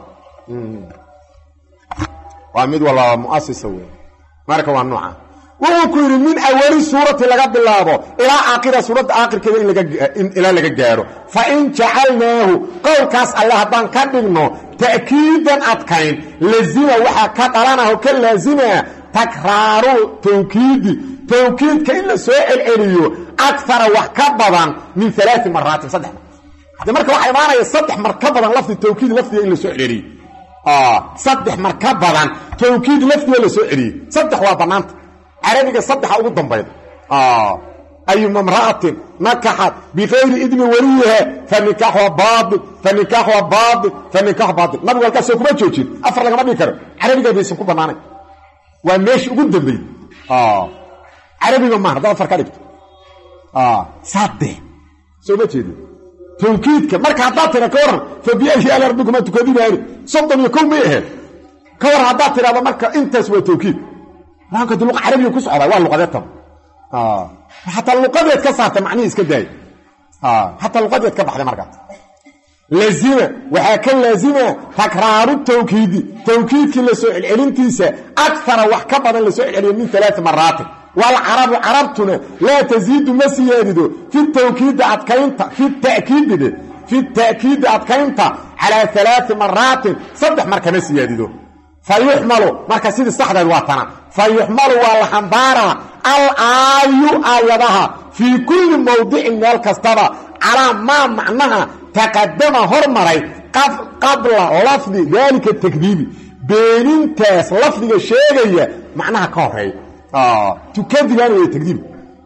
S1: waa mid walbaaba muasisa wey marka waa nooca wuxuu ku yidhi min awali suurati laga bilaabo ilaa aakhira suuradda aakhirkeeda ilaa laga gaaro fa in jacalnaahu qowlkaas alle haddaan ka dhigno ta'kiidan adkayn lazima waxaa ka dhalanaho ka laasimaa takraaru tawkiidka in la soo celceliyo akara wax ka badan min 3 maraatin 3 hadda marka waxaa imaanaya 3 mar ka badan lafdi tawkiid lafdiga in la soo celceliyo 3 mar ka badan tawkiid lafdiga la soo celceliyo 3 waa banaanta عربي صدح ugu dambeyd أي امرأة نكحت بغير إذن وليها فنكاحها باطل فنكاحها باطل فنكاح باطل نبي قال كاسو كما جوجين افر لغا ما كر عربي بيسو كبنانay waa meesh ugu dambeey عربي ما هذا افر كدغت صادق soo ma jeedo tawkiidka marka hada tira ka waran fabiyahi ala rabbikuma tukadibaari sabdan yakum meehe ka war hada tiraada marka intaas waa tawkiid ranka luqad carabiga ku socda waa luqadeed حتى اللقاء كسرت معنيه اسك داي حتى اللقاء كبخده marka لازمه وحكى لازمه تكرار التوكيد توكيدك لا سو علينتيسا اكثر wax ka badan la soo celiyo min 3 مرات والعرب عربتنا لا تزيد مسيادو في التوكيد اتكينت في التاكيد اتكينت على 3 مرات صدح marka مسيادو فيحمل marka sidii saxda waatana فيحمل والحنبارة آياتها في كل موضع من الكستبة على ما معناها تقدم هرمري قبل لفظ ذلك التكذيب بين تاس لفظ الشيء معناها كهري تكذب يعني التكذيب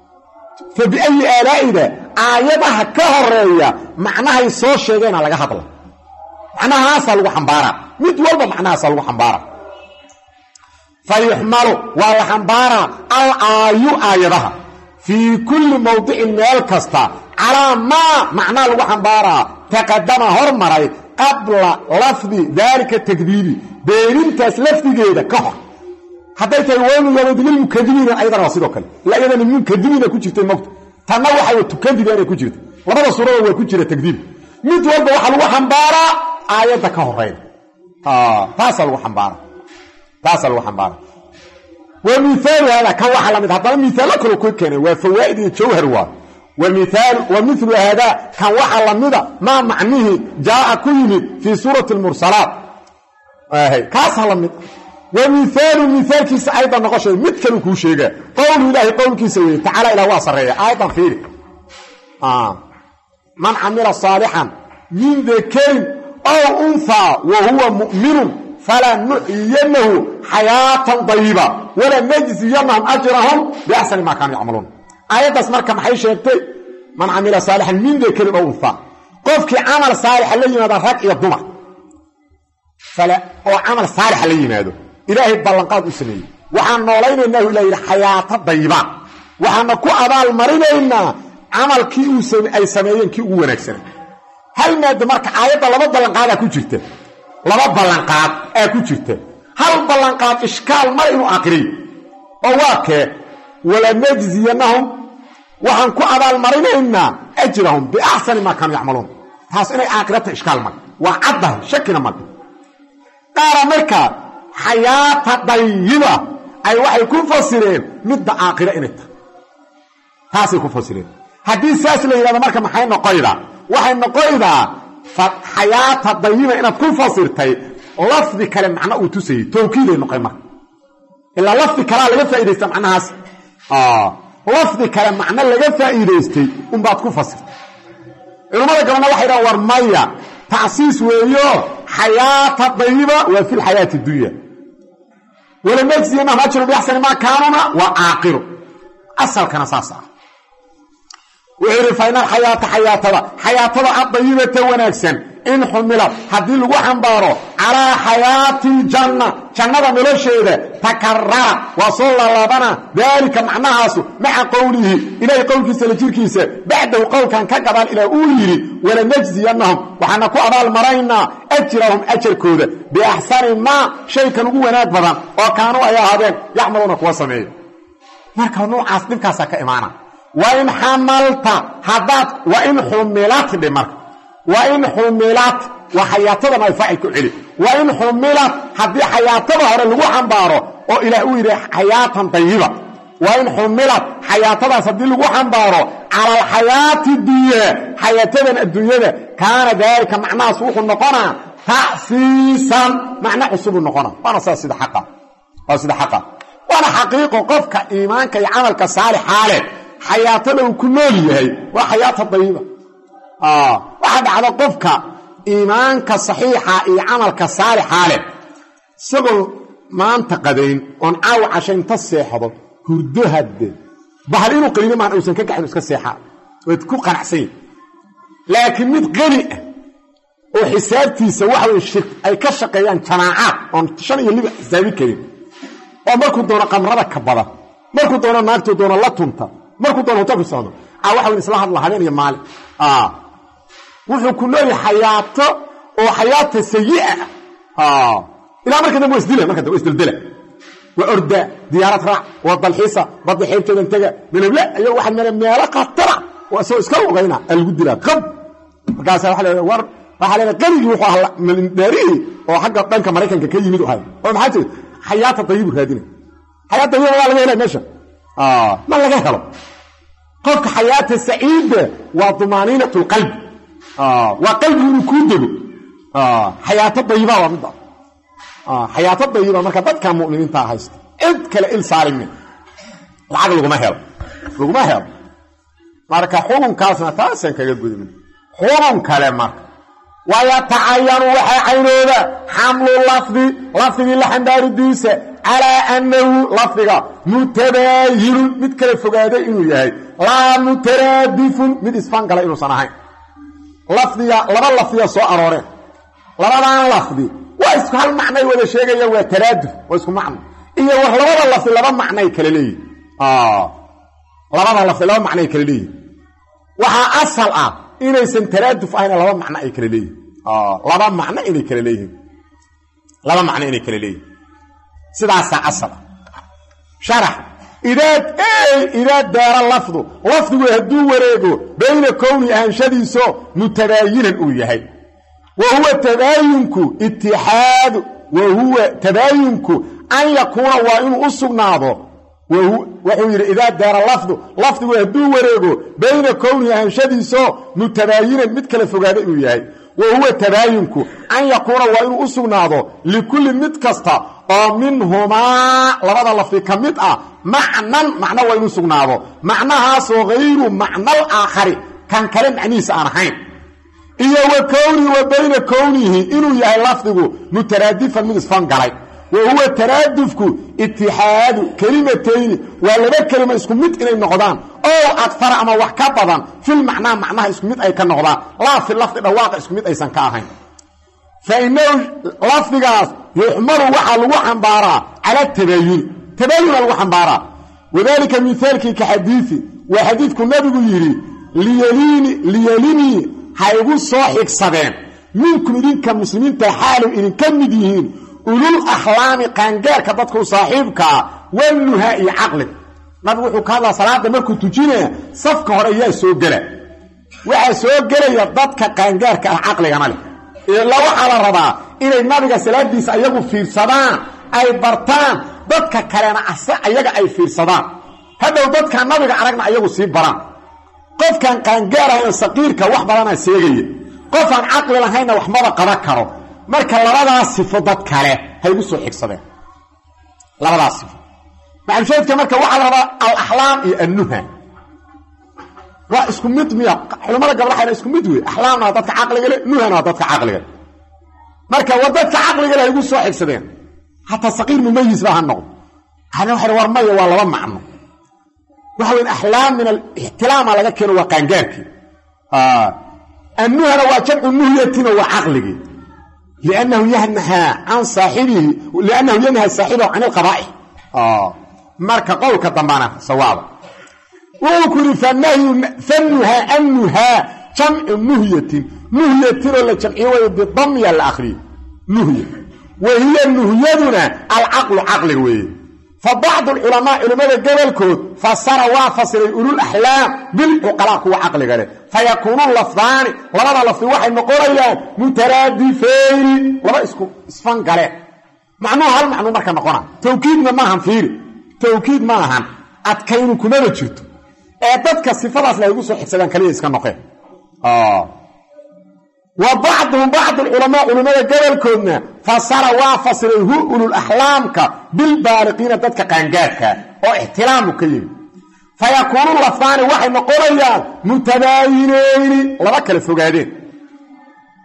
S1: فبأي آلاء ده آياتها كهرية معناها يصور شيئين على هطلة معناها أصل وحنبارة متولد معناها أصل وحنبارة فيحمل والحنبارة آياتها في كل موضع من الكستا على ما معنى الوحنبارة تقدم هرمري قبل لفظ ذلك التكذيب بينتاس لفظ جيدة كهر حتى يتوانوا يمدل المكذبين أيضا رصيدك لا أيضا المكذبين كجرت الموت تنوح وتكذب أنا كجرت ورد صورة وكجرت التكذيب متوضع وحل وحنبارة آيات كهرين تاصل وحنبارة ومثال هذا كوحل لمد هذا مثال كل كان وفوائد الجوهر ومثل هذا كوحل لمد ما معنيه جاء كل في سورة المرسلات كاسل لمد ومثال كيس أيضا نقش مثل كل شيء قول الله قول كيس تعالى إلى واصل أيضا فيه من عمل صالحا من ذكر أو أنثى وهو مؤمن فلا نحيينه حياة طيبة ولا نجزينهم أجرهم بأحسن ما كانوا يعملون آيات اسمر كم حي شيء من عمل صالحا من ذكر أو أنثى قفك عمل صالح الذي ماذا فاك يضمع فلا أو عمل صالح الذي ماذا إلهي البلنقات السنية وحن نولين إنه إلهي حياة طيبة وحن نكو أبال مرين إنه عمل كي أي سنين كي أونك هل ماذا مرك آيات لما بلنقات أكو جرته لما بلنقات أكو جرته هل بلنقات إشكال ما إنه آخري وواك ولا نجزينهم وحن كو أبال مرين إنه أجرهم بأحسن ما كانوا يعملون هاس إنه آخرته إشكال مك وعده شكنا مك قال مركا حياة طيبة أي واحد يكون فسرين مدى آخرة إنت هاس يكون فسرين حديث ساسل إلى مركا محاين نقايدة وحين نقايدة فحياة طيبة إنت تكون فسرتي لفظ كلام معنى أوتوسي توكيد النقايمة إلا لفظ كلام لغا فائدة معنى هاس لفظ كلام معنى لغا فائدة بعد تكون فسرت إنه ماذا قلنا واحد ورمية تعسيس ويو حياة طيبة وفي الحياة الدنيا ولم يجزي ما أجروا بأحسن ما كانوا وآخروا أصل كان أساسا وعرفنا حياة الطيبة ونكسن إن حملت هذه الوحن بارو على حياة الجنة جنة ملوشيدة تكرر وصلى الله بنا ذلك معناها مع قوله إليه قول كيسة لجير كيسة بعده قول كان كقبال إلى أوليه ولن نجزي أنهم وحنكو أبال مرينا أجرهم أجر كودة بأحسن ما شيء كانوا هناك بضان وكانوا أيها هذين يعملون قواسمين مركا نوع عصدين كاسا كإمانا وإن حملت هذات وإن حملت بمرك وإن حملت وحياتها ما يفعل كعلي وإن حملت هذه حياتها هو اللغو حنباره وإلى أولي حياة طيبة وإن حملت حياتها صدي اللغو حنباره على الحياة الدنيا حياتها الدنيا كان ذلك معنى سوق النقنة تأسيسا معنى عصب النقنة وانا سيد حقا وانا حقيقة قفك إيمانك يعملك صالح حاله حياتنا وكنوليه وحياة طيبة واحد على قفك إيمانك صحيحة عملك صالح حاله سقل ما انت قدين ونعاو عشان تصيحه hurdo hadde bahal inuu qaliino maan uusan ka gaxin iska seexaa waad ku qanacsan laakiin mid qani ah oo xisaabtiisa waxa weey shirk ay ka shaqeeyaan jamaacaad oo 5 iyo 6 xisaabi karin oo markuu doono qamrada ka badan markuu doono naagto doono la tunta markuu doono hotel ku socdo waxa weey isla hadla habeen iyo maalin wuxuu ku leeyahay xayaato oo xayaato sayi'a ila markii dambe isdilay markii dambe isdildilay wa orda diyaarad raac wa dalxiisa bad xeebteedan taga bilabla ayo waxa meel qatara waa soo iska lugayna algu dilaa qab markaas waxa la war waxa la qanigi wuxuu ahaa malin daari oo xagga dhanka Mareykanka ka yimid oo hay oo maxay tahay xayaato dayib raadina xayaato dayib waa laga helay meesha ma laga helo qofka xayaato saciida waa dumaaninatul qalb waa qalbigu ku dego xayaato dayiba waa mid xayaato dayiba marka dadka muuminiinta haysta cid kale il saarime lacag laguma helo marka xukunkaasna taasan kaga gudubin xukun kale marka waya ta'ayyanu waxa aynooda hamlu lafdi la xandaaridiisa ala annahu lafdiga mutabayyin mid kale fogaaday inuu yahay la mutaradifun mid isfan kale inuu sanahay lafdiga laba lafdiga soo arooreen labadan lafdi waa isku hal macno wada sheegaya waa taraaduf waa isku macno iyo wax labada lafdi laba macno kale leeyihiin labada lafdi laba macno kale leeyihiin waxa asal ah inaysan taraaduf ahayn laba macno ay kale leeyihiin laba macno inay kale leeyihiin sidaas asal sharax إذا دار اللفظ هدو وريقو بين كوني أنشديسو متباينا أويهي وهو تباينك أن يكون وإن أصبناضو وهو إذا دار اللفظ هدو وريقو بين كوني أنشديسو متباينا متكلا فقادة أويهي وهو تباينك أن يكون وإن أصبناضو لكل متكستا ومنهما لبدا لفظ كمدأ معنى وإن سقناضو معناها غير معنى الآخر كان كلام عنيس آنحين إيا وكوني وبين كونه إنو يهي لفظه مترادفا من اسفان قلي وهو ترادفك اتحاد كلمتين ولا كلمة اسكمت إلي النقضان أو أكثر أما وحكابضا في المعنى معناها اسكمت أي كالنقضان لا في اللفظ الواقع اسكمت أي سنكاهين فإنه لفظ يحمل وحل وحنبارا على التباين الوحنبارا وذلك مثالك كحديثي وحديثك النبي يري ليليني هايقو صاحب صدين منكم إذن كمسلمين تحالوا إذن كمديهين أولو الأحلام قانقار كبتكو صاحبك والنهائي عقلك نبوحو كذا صلاة مركو تجينا صفك هرأيها سوقلا وحا سوقلا يضدك قانقار كعقلك مالك إلا وحال الرضا إلى النبي صلاة ديس أيقو في الصدان أي برطان dadka kalena ayaga ay fiirsadaan hadow dadka nabiga aragna ayagu sii baran qofkan qaangaarayo saqiirka wax badan seegay qofan aqli lahayn wax maba qaba karo marka labadaas sifo dad kale hay ugu soo xigsadeen labadaas sifo macluumaadka marka waxa la rabaa al-ahlam iyo an-nuha waa isku mid miya culimada gabdhaha isku mid weey ahlaamna dadka aqliga leh nuhana dadka aqliga marka wadadka aqliga leh ay ugu soo xigsadeen حتى صغير مميز بها النقض هذا وحر ورمية والله معنى وهو الأحلام من الاحتلام على ذلك وقانجارك النهى وجمع النهية وعقله لأنه ينهى عن صاحبه لأنه ينهى صاحبه عن القبائح مارك قولك ضمانه صواب وكل فنها النهى جمع النهية ولا جمعيه بالضم الآخرين نهية وهي النهيدنا العقل عقل فبعض العلماء قبل كود فسر وافصل أولو الأحلام بالعقلاء وعقل غيره فيكون اللفظان لما لفظ واحد نقول مترادفين لما اسفان قليل معنوه هل معنوه مركا نقونا توكيدنا ما هم فيه توكيد ما هم أتكينوا كنا نجد اعتدك الصفات لا يقول حسابان كليه اسكان نقول بعض العلماء قبل كنا فصار وافصله أولو الأحلام بالبالغين تدك قانقاتك واحترام كلهم فيكون اللفظان واحد نقول متباينين لبك الفقادين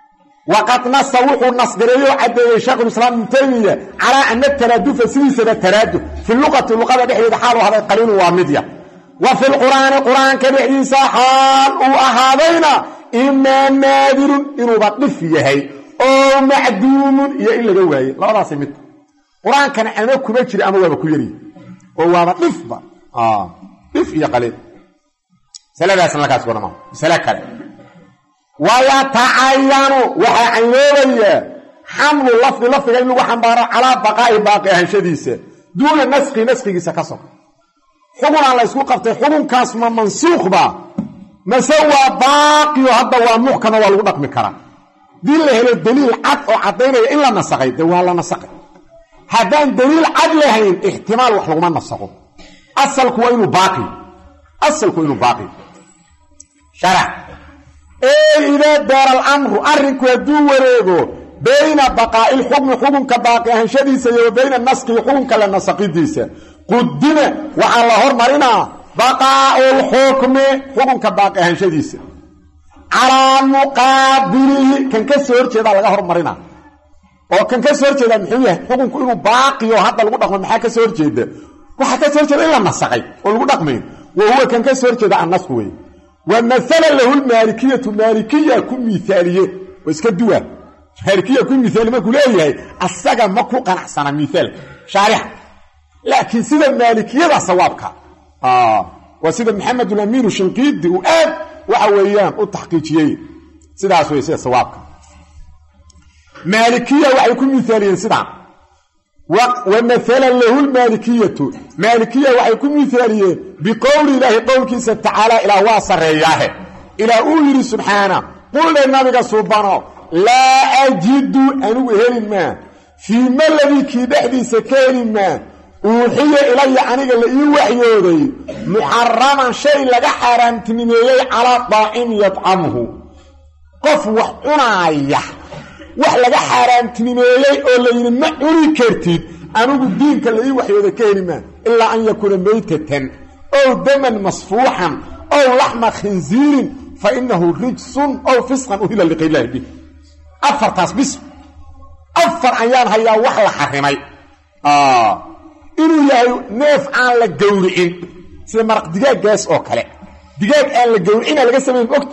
S1: وقد نص وحو نصدريو عدي شيخ الإسلام ابن تيمية على أن الترادف سلسلة الترادف في اللغة بحيث حال هذا قليل ومدية وفي القرآن كبحديث حال وأهابينا إما نادر إنه بطف يهي أو معدوم يا إلا جوهي لا راسي مثل القرآن كان أمامكم بكري أما وبكيري وهو بطف طف يا قليل سلام يا سلام كاسبنا ما سلام كلام ويتعين وحينوبيا حمل اللفظ إنه حنبار على بقاء باقي هنشديسه دون نسخ كسر حكم على يسوق قبطي حكم كاسم منسوخ با مسوى باقي وهذا ومحكم والغدق مكرا دي اللي هي الدليل عد وعدين إلا نسخي ده والله نسخي هذا دليل عد لهين احتمال وحلو ما نسخه أصل كوينه باقي شرع إذا دار الأمر أرنك ودو وريغو بين بقاء الحكم كباقي هنشديسة وبين النسخ حكم كالنسخي ديسة قدم وعلى هرمرنا بقاء الحكم كباقي هنشديسة على مقابله كان كسر جدا لغا هرمرنا وكان كسر جدا محوية حكم كإنه باقي وهذا الغدق محا كسر جدا وحا كسر جدا إلا النسخي والغدق مين وهو كان كسر جدا عن نسخه ومثلا له المالكية كن مثالية واسكدوا مالكية كن مثالية ما كل أيه السجن مكروقا أحسن مثال شارح لكن سيد المالكية ده صوابك وسيد محمد الأمين وشنقيد وآب وعويان والتحقيقيين سيد عسوي سيد صوابك مالكية وعيكون مثاليين سيد ومثلا له مالكية وحيكون مثالية بقول الله قول كيسة تعالى إلى واصر رياه إلى أولي سبحانه قول النبي سبحانه لا أجد أنه هلما فيما الذي كدحدي سكين ما أوحي إلي عنك اللي وحيودي محرما شيء لك حرمتني على طائم يطعمه قف وحنايا wax laga xaraamtinimeeyay oo la yiri ma uri kartid anigu diinka la ii waxyooda keenima illa an yakuna maytatan aw daman masfuuhan aw lahma khinzirin fa innahu rijsun aw fisqan ila liqillah bi afartas bis afar ayaan haya wax la xarimay inuu yahay neef aan la gowricin sida maraq digaag oo kale digaag aan la gowricin laga sameeyo ogt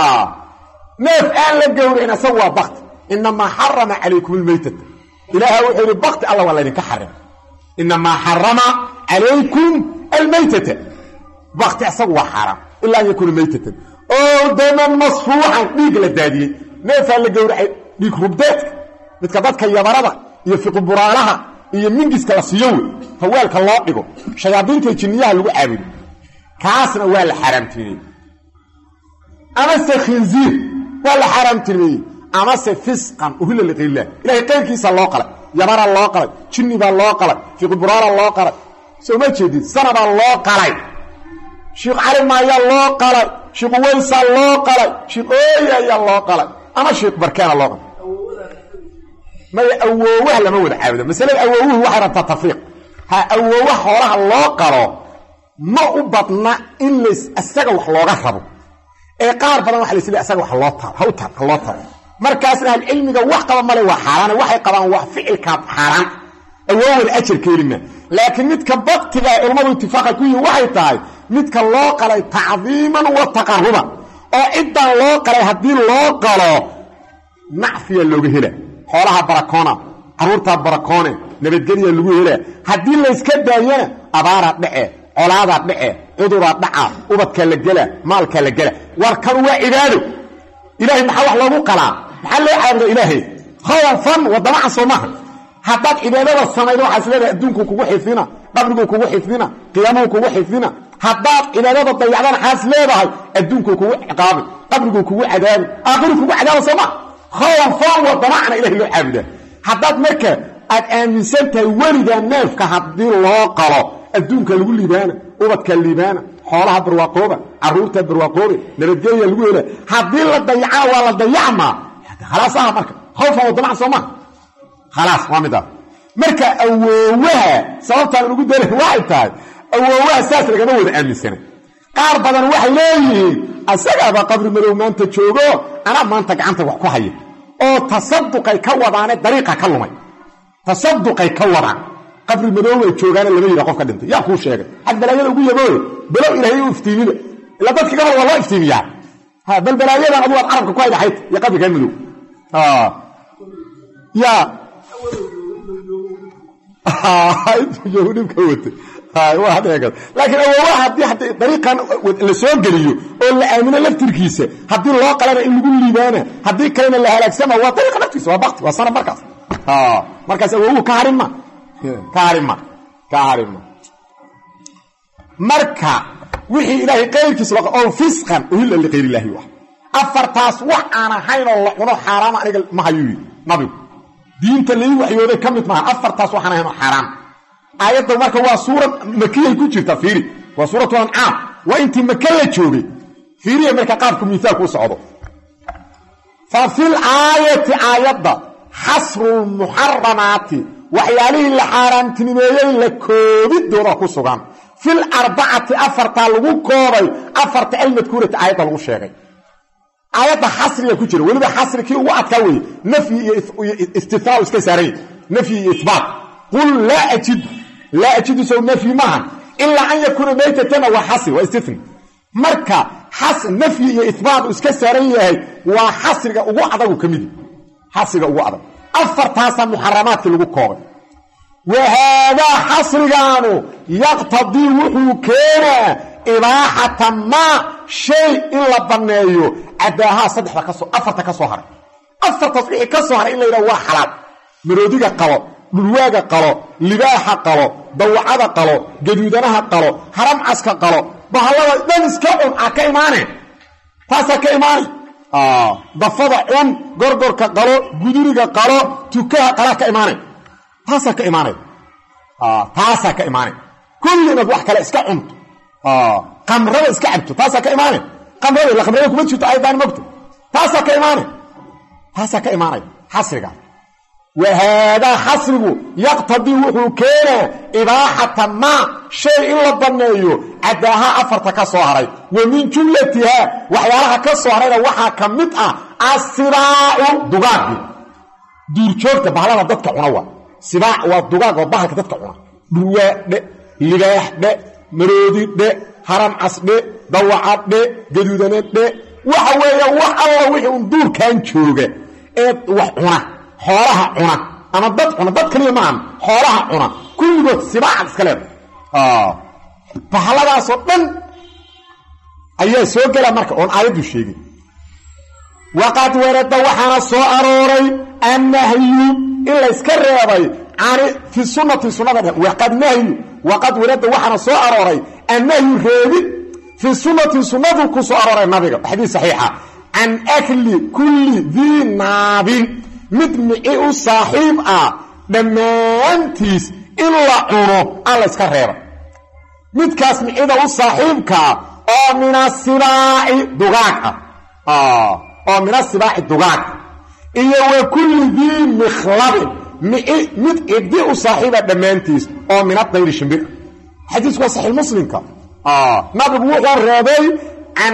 S1: neef aan la gowricin asawaa baqt إنما حرم عليكم الميتة إلهي وحيري بقت الله والله إنك حرم إنما حرم عليكم الميتة بقت أسوى حرام إلا أن يكون ميتة أو دايما مصفوحا بيك للدادية نفع اللي قول بيك ربداتك متكباتك يا مرضى يفق برالها يمينجس كالسيوي فوالك الله بيكو شياطين تيجينيها اللي عابد كاسنا ولا حرمتني أما السخنزير ولا حرمتني أما فسقا وهلا لغير الله إلهي قيلكيس الله قلق يمر الله قلق جنب الله قلق في قبرار الله قلق سوما جديد سنب الله قلق شيخ علي مايا الله قلق شيخ ويسا الله قلق شيخ اويا الله قلق أما شيخ بركان الله قلق ما يأووه لما هو الحابدة مثلا أووه وحرة التفريق أووه حورها الله قلق ما أبطنا إلا السقوح الله غربه قار بدن waxa la isla asaga wax loo tar hawtar loo tar markaasna hal cilmiga wax qaba male wax xaraan waxay qabaan wax ficilka xaraan awood ajir keelina laakiin midka baqtiga ilmadu ittifaaqa ku yihiin waxay tahay midka loo qalay ta'ziiman wa taqarruban oo idan loo qalay hadii loo qalo nacfiya looga hela xoolaha barakoona caruurta barakoone nabadgeliya lagu hela hadii la iska daayana abaara dhace colaada dhace cudura dhaca ubadka la gala maalka la gala warkan waa cibaado ilaahay maxaa wax loogu qalaa maxaa loo caabudo ilaahay khawfan wa damaca soomaha haddaad cibaadada samaydo waxaad leedahay adduunku kugu xifdina qabrigu kugu xifdina qiyamuhu kugu xifdina haddaad cibaadada dayacdana xaas leedahay adduunku kugu ciqaabi qabrigu kugu cadaabi aakhiru kugu cadaabo soomaha khawfan wa damacna ilaahay loo caabudo haddaad marka aad aaminsantahay weliga neefka haddii loo qalo adduunka lagu liibaana ubadka liibaana xoolaha barwaaqooba caruurta barwaaqoobe nabadgelya lagu hela haddii la dayacaa waa la dayacma khalaas ah marka khawfa oo damac sooma khalaas waa mid marka awoowaha sababtaan ugu daray waxay tahay awoowaha saas lagama wada aaminsana qaar badan waxay leeyihiin asaga ba qabri madow maanta joogo ana maanta gacanta wax ku hayo oo tasaduqay ka wadaane dariiqa ka lumay tasaduqay ka wadaan qabri madoow ay joogaan lama yira qofka dhintay yaa ku sheegay had balaayada ugu yabooy balaw ilaahay u iftiimiyo ila dadka gabar waa loo iftiimiyaa ha bal balaayada adu aad arabka ku haydahay ya qabri ka madoow ya intu yahuudin ka wata waa hadeegad laakiin awaa hadii dariiqan la soo geliyo oo la aamino laftirkiisa hadii loo qalana in lagu liibaana hadii kalena la halaagsama waa dariiqa laftiisa waa baqti waa sana markaas markaas awuu ka harima marka wixii ilaahay qeyrkiisa oo fisqan uhilla li qeyri ilaahi wax afartaas wax aan ahayn oo la cuno xaraam aniga ma hayuu nabigu diinta leey waxyooday kamid ma afartaas waxaan ahayn oo xaraam aayadda marka waa suurad makiyay ku jirta fiiri waa suuratu an'am wa intii makalla joogay fiiri marka qaabku miisaal ku socdo fa fil aayati aayadda hasrul muharramati waxyaalihii la xaaraamtinimeeyey la koobidooda ku sugan fil arbacati afarta lagu koobay afarta almadkuurata aayadda lagu sheegay aayadda xasriga ku jira waliba xasrikii ugu adkaa weeye nafyi iyo istifaa iska saaray nafyi iyo isbaat qul laa ajidu saw nafyi maahan ilaa an yakuna maytatan wa xasri wa istifni marka nafyi iyo isbaat iska saaran yahay waa xasriga ugu adagu kamid xasriga ugu adag afartaasa muharramaadki lagu koobay wa hada xasrigaanu yaqtadii wuxuu keenaa ibaaxata ma shay in la baneeyo cadaaha afarta ka soo haray afartaas wixii ka soo haray in la yidhaha waa xalaal maroodiga qalo dhulwaaga qalo libaaxa qalo dawacada qalo gaduudanaha qalo haramcaska qalo bahallada dhan iska cun a ka imaaneen taasaa ka imaanay dafada cun gorgorka qalo guduriga qalo tukaha qalaa ka imaanay taasaa ka imaanay kulli inaad wax kale iska cunto qamrada iska cabto taasaa ka imaanay qamrada kuma jirto aydaan mogto taasaa ka imaanay xasriga wa haadaa xasrigu yaqtadii wuxuu keenaa ibaaxata maa shay in la banneeyo cadaaha afarta ka soo haray wa min jumlatihaa waxyaalaha ka soo harayna waxaa ka mid ah assibaacu dugaagii duurjoogta bahalada dadka cuna waa sibaac waa dugaag oo bahalka dadka cuna dhurwaadhe libaaxdhe maroodidhe haramcasdhe dawacadhe gaduudanedhe waxa weeye wax alla wixii un duurkan jooga ee wax cuna xoolaha cuna ama dad cuna dad kaliya maahan xoolaha cuna kulligood sibaacad iska leeda bahaladaasoo dhan ayaa soo gela marka oon aayaddu sheegin waqad warada waxaana soo arooray annahyu in layska reebay fi sunnati sunnada waqad warada waxaana soo arooray annahyu reebid fi sunnati sunnadu ku soo arooray nabiga xadiis saxiixa can akli kulli dii naabin mid mici u saaxiib ah dhammaantiis in la cuno aan la yska reeba midkaas micida u saaxiibkaa oo min asibaaci dugaag ah oo min asibaaci dugaag iyo wa kulli dii mikhlabin mid ciddi u saaxiiba dhammaantiis oo min adayri shimbir xadiisku waa saxiix muslimka nabigu wuxuu reebay can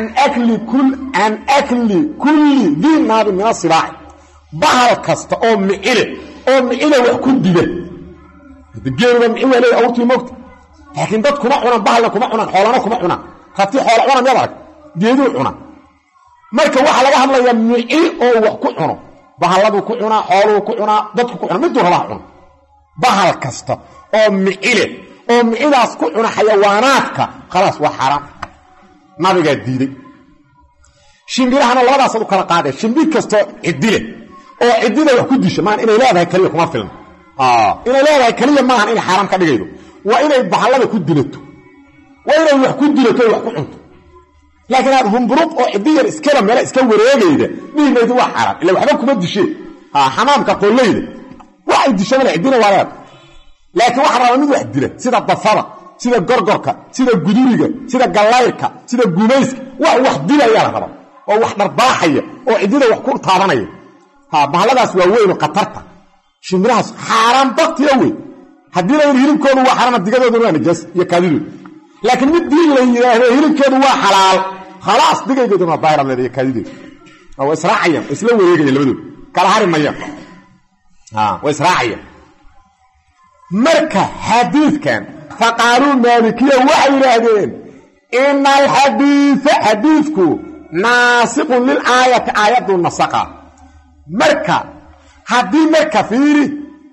S1: akli kulli dii naabin min asibaaci bahal kasta oo micile wax ku dila geeruba mici waa leeya awrtii mogta laakiin dad kuma cunaan bahalna kuma cunaan xoolana kuma cunaan hatii xoola cuna miyaad arag geeduu cuna marka waxaa laga hadlayaa mici oo wax ku cuno bahalladuu ku cunaa xooluu ku cunaa dadku ku cuna miduu rabaha cuna bahal kasta oo micile oo micidaas ku cuna xayawaanaadka khalaas waa xaaraam nabigaa diiday shimbirahana labadaasaad u kala qaadee shimbir kastoo ciddile oo ciddida wax ku disha maan inay leedahay kaliya kuma filna inay leedahay kaliya maahan inay xaaraam ka dhigaydo waa inay bahallada ku dilato waa inay wax ku dilato wax ku cunto laakiin aad humburud oo ciddi yar iskala meela iska wareegayda dhihimaydu waa xaaraam ila waxba kuma dishee xamaamka qollayda waxay dishamana ciddina waa leeda laakiin waxaa rabaa mid wax dila sida dafada sida gorgorka sida guduriga sida gallayrka sida gumayska wax dilayaa la rabaa oo wax dharbaaxaya oo ciddida wax ku taabanaya bahalladaas waa weyn oo khatarta shimbirahaas xaaraan baktiya wey haddii la yidhi hilibkoodu waa xaaraan digadooduna waa najaas iyo kaadidooda laakiin mid dii la yidhaahdo hilibkeedu waa xalaal khalaas digaygooduna waa daahir leeda iyo kaadideeda waa israacayaan isla wareegayaan labadooda kala hari maya way israaciya marka xadiidkan faqaaluu maalikiya waxay yidhaahdeen ina alxadiida xadiidku naasiqun lilaayati aayaddu nasaqa marka haddii marka fiiri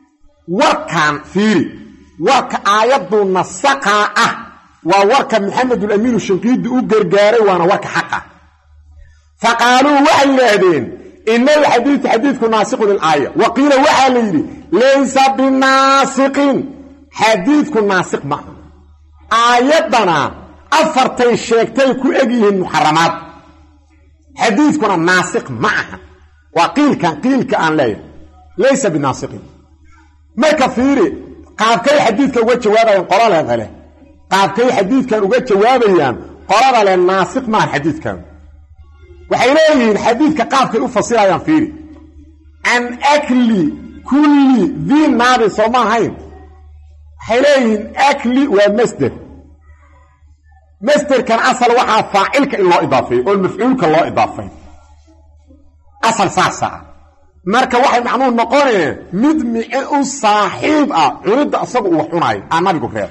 S1: warka aayaddu nasaqaa ah waa warka maxamedulamiinu shinqiidi u gargaaray waana warka xaqa faqaaluu waxay yidhaahdeen ina alxadiida xadiidku naasiqun lilaaya wa qiila waxaa la yidhi laysa binaasiqin xadiidku naasiq maaha aayaddana afartay sheegtay ku egyihiin muxaramaad xadiidkuna naasiq ma aha waa qiilka aan leeyahay laysa binaasiqin marka fiiri qaabkay xadiidka uga jawaabayaan qolada leh qaabkay xadiidkan uga jawaabayaan qolada leh naasiq maaha xadiidkan waxay leeyihiin xadiidka qaabkay u fasirayaan fiiri can akli kulli dii naabin soo ma ahayn waxay leeyihiin akli waa masderkan asal waxaa faacilka in loo idaafeeyo oo mafcuulka loo idaafay asal saasaa marka waxay macnuhu noqonayaan mid mice u saaxiib ah cunidda isagu uu wax cunaayo aa nabigu reeb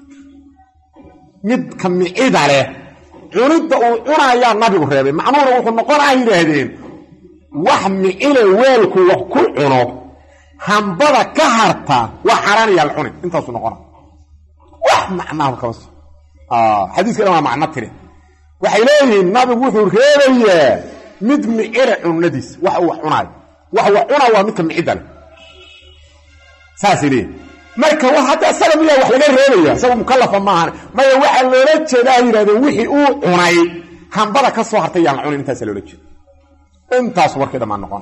S1: midka micida leh cunidda uu cunaayaa nabigu reebay macnuhuna wuxuu noqonaa yidhaahdeen wax micile weelku wax ku cuno hambada ka harta waa xaaraanayaa la cuni intaasuu noqona wax macnaahu kaas xadiiska dhan waa macno tiri waxay leeyihiin nabigu wuxuu reebayaa mid micile cunadiis wax uu wax cunaayo wax cunaa waa midka micida leh saasay leeyihin marka hadda isaga miyaa wax laga reebaya isaga mukallafa maahan maya waxaa loola jeedaa yidhahdeen wixii uu cunay hambada ka soo hartay yaan la cunin intaasa loola jeeda intaas warkii dhammaan noqona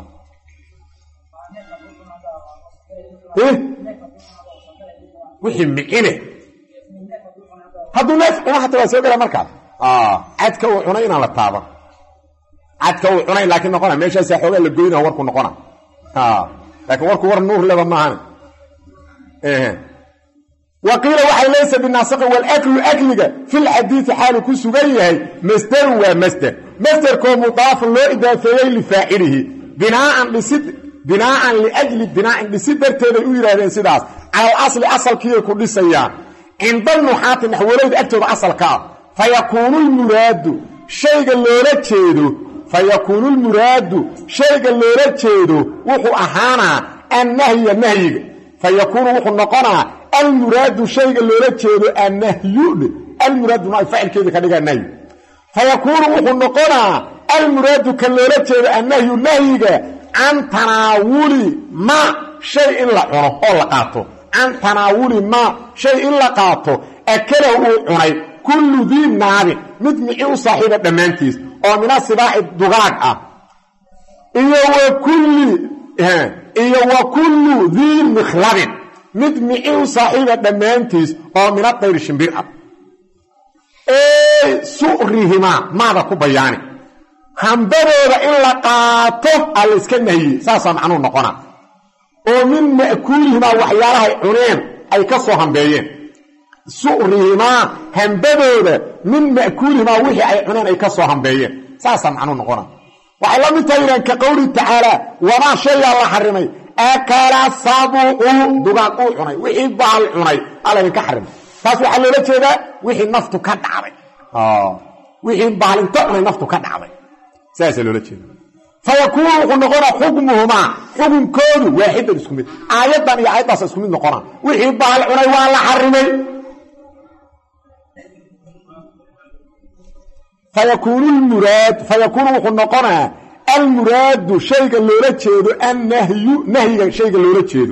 S1: wixii micile hadduu neef cuno hata waa soo gala markaas cadka uu cunay inaan la taaban cadka uu cunay laakiin noqona meeshaasaa xoogaa la goyna warku noqona laakiin warku war nuur leba maahan wa qiila waxay laysa binaasiqin walaklu akliga filxadiidi xaalu ku sugan yahay masderun waa masderkoo mudaafun loo idaafeeyey lifaacilihi binaan liajli binaa'in dhisid darteeday u yidhaahdeen sidaas cala alasli asalkiiyay ku dhisayaan cinda nuxaati naxwalayda agtooda asalka ah fayakuunu lmuraadu shayga loola jeedo wuxuu ahaanaa annahya nahyiga fayakuunu wuxuu noqonaa almuraadu shayga loola jeedo annahyu almuraaduna ay facilkeeda ka dhigaa nahyi fayakuunu wuxuu noqonaa almuraadu ka loola jeedo annahyu nahyiga can tanaawuli ma shay in la cuno oo la qaato can tanaawuli ma shay in la qaato akalahu uu cunay kullu dii naabin mid mici u saaxiiba dhammaantiis oo mina sibaaci dugaag ah iyo wa kullu dii mikhlabin mid mici u saaxiiba dhammaantiis oo mina dayri shimbir ah su'rihimaa maada ku bayaani hambadooda in la qaato aa la iska nahiyey saasaa macnuu noqona oo min ma'kuulihimaa waxyaalahay cuneen ay ka soo hambeeyeen su'rihimaa hambadooda min ma'kuulihimaa wixii ay cuneen ay ka soo hambeeyeen saasaa macnuu noqona waxay la mid tahay yidhahan ka qowlihi tacaalaa wamaa shayaa la xarimay akala sabucu dugaag uu cunay wixii bahal cunay alla idinka xarimay taas waxaa loola jeedaa wixii naftu ka dhacday wixii bahalinta cunay naftu ka dhacday saasaa loola jeeda fayakuunu wuxuu noqonaa xukmuhumaa xukunkoodu waaxidan isku mid aayaddan iyo aayaddaas isku mid noqonaa wixii bahal cunay waa la xarimay fayakuunu wuxuu noqonaa almuraadu shayga loola jeedo annahyu nahyiga shayga loola jeedo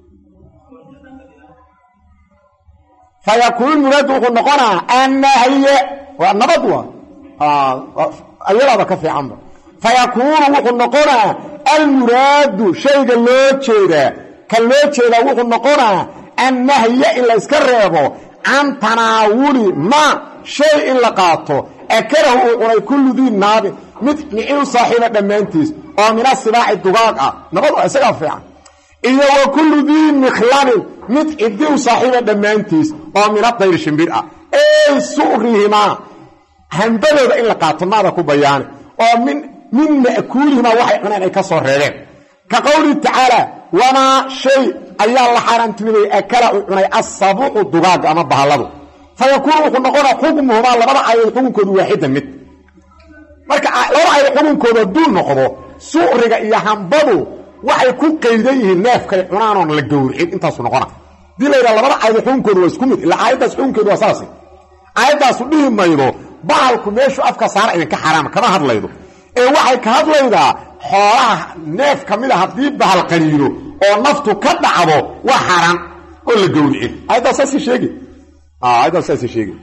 S1: fayakuunu muraadu wuxuu noqonaa annahye waa nabad waa ayadaaba ka fiicanba fayakuunu wuxuu noqonaa almuraadu shayga loo jeedaa ka loo jeedaa wuxuu noqonaa annahye in la iska reebo can tanaawuli ma shay in la qaato akarahu uu cunay kullu dii naabin mid mici u saaxiiba dhammaantiis oo mina sibaaci dugaag ah nabad waa isagaa fiican iyo wa kullu dii mikhlabin mid ciddi u saaxiiba dhammaantiis oo mina dayri shimbir ah su'rihimaa hambadooda in la qaato maada ku bayaani oo min ma'kuulihimaa waxay cuneen ay ka soo reebeen كقوله تعالى وما شيء أي الله حرمتني أكل عناي الصبع الضغاق أما بهالله فيكون نقول حكمه ما لبدا أي حكمكود واحدا مت marka laba ay xukunkooda dul noqdo suuqriga iyo hambadu waxay ku qeydayeen neefka cunaanoon la gowricin intaas noqona dilayda labada ay xukunkooda waa isku mid ila aayadaas xukunkeedu waa saasi aayadaas u dhihi maydo baalku meeshu afka saar in ka xaraam kama hadlaydo ee waxay ka hadlaydaa xoolaha neef kamida hadii bahal qaniino oo naftu ka dhacdo waa xaraam oo la gowricin aayadaas saasi sheegi aayadaas saasi sheegi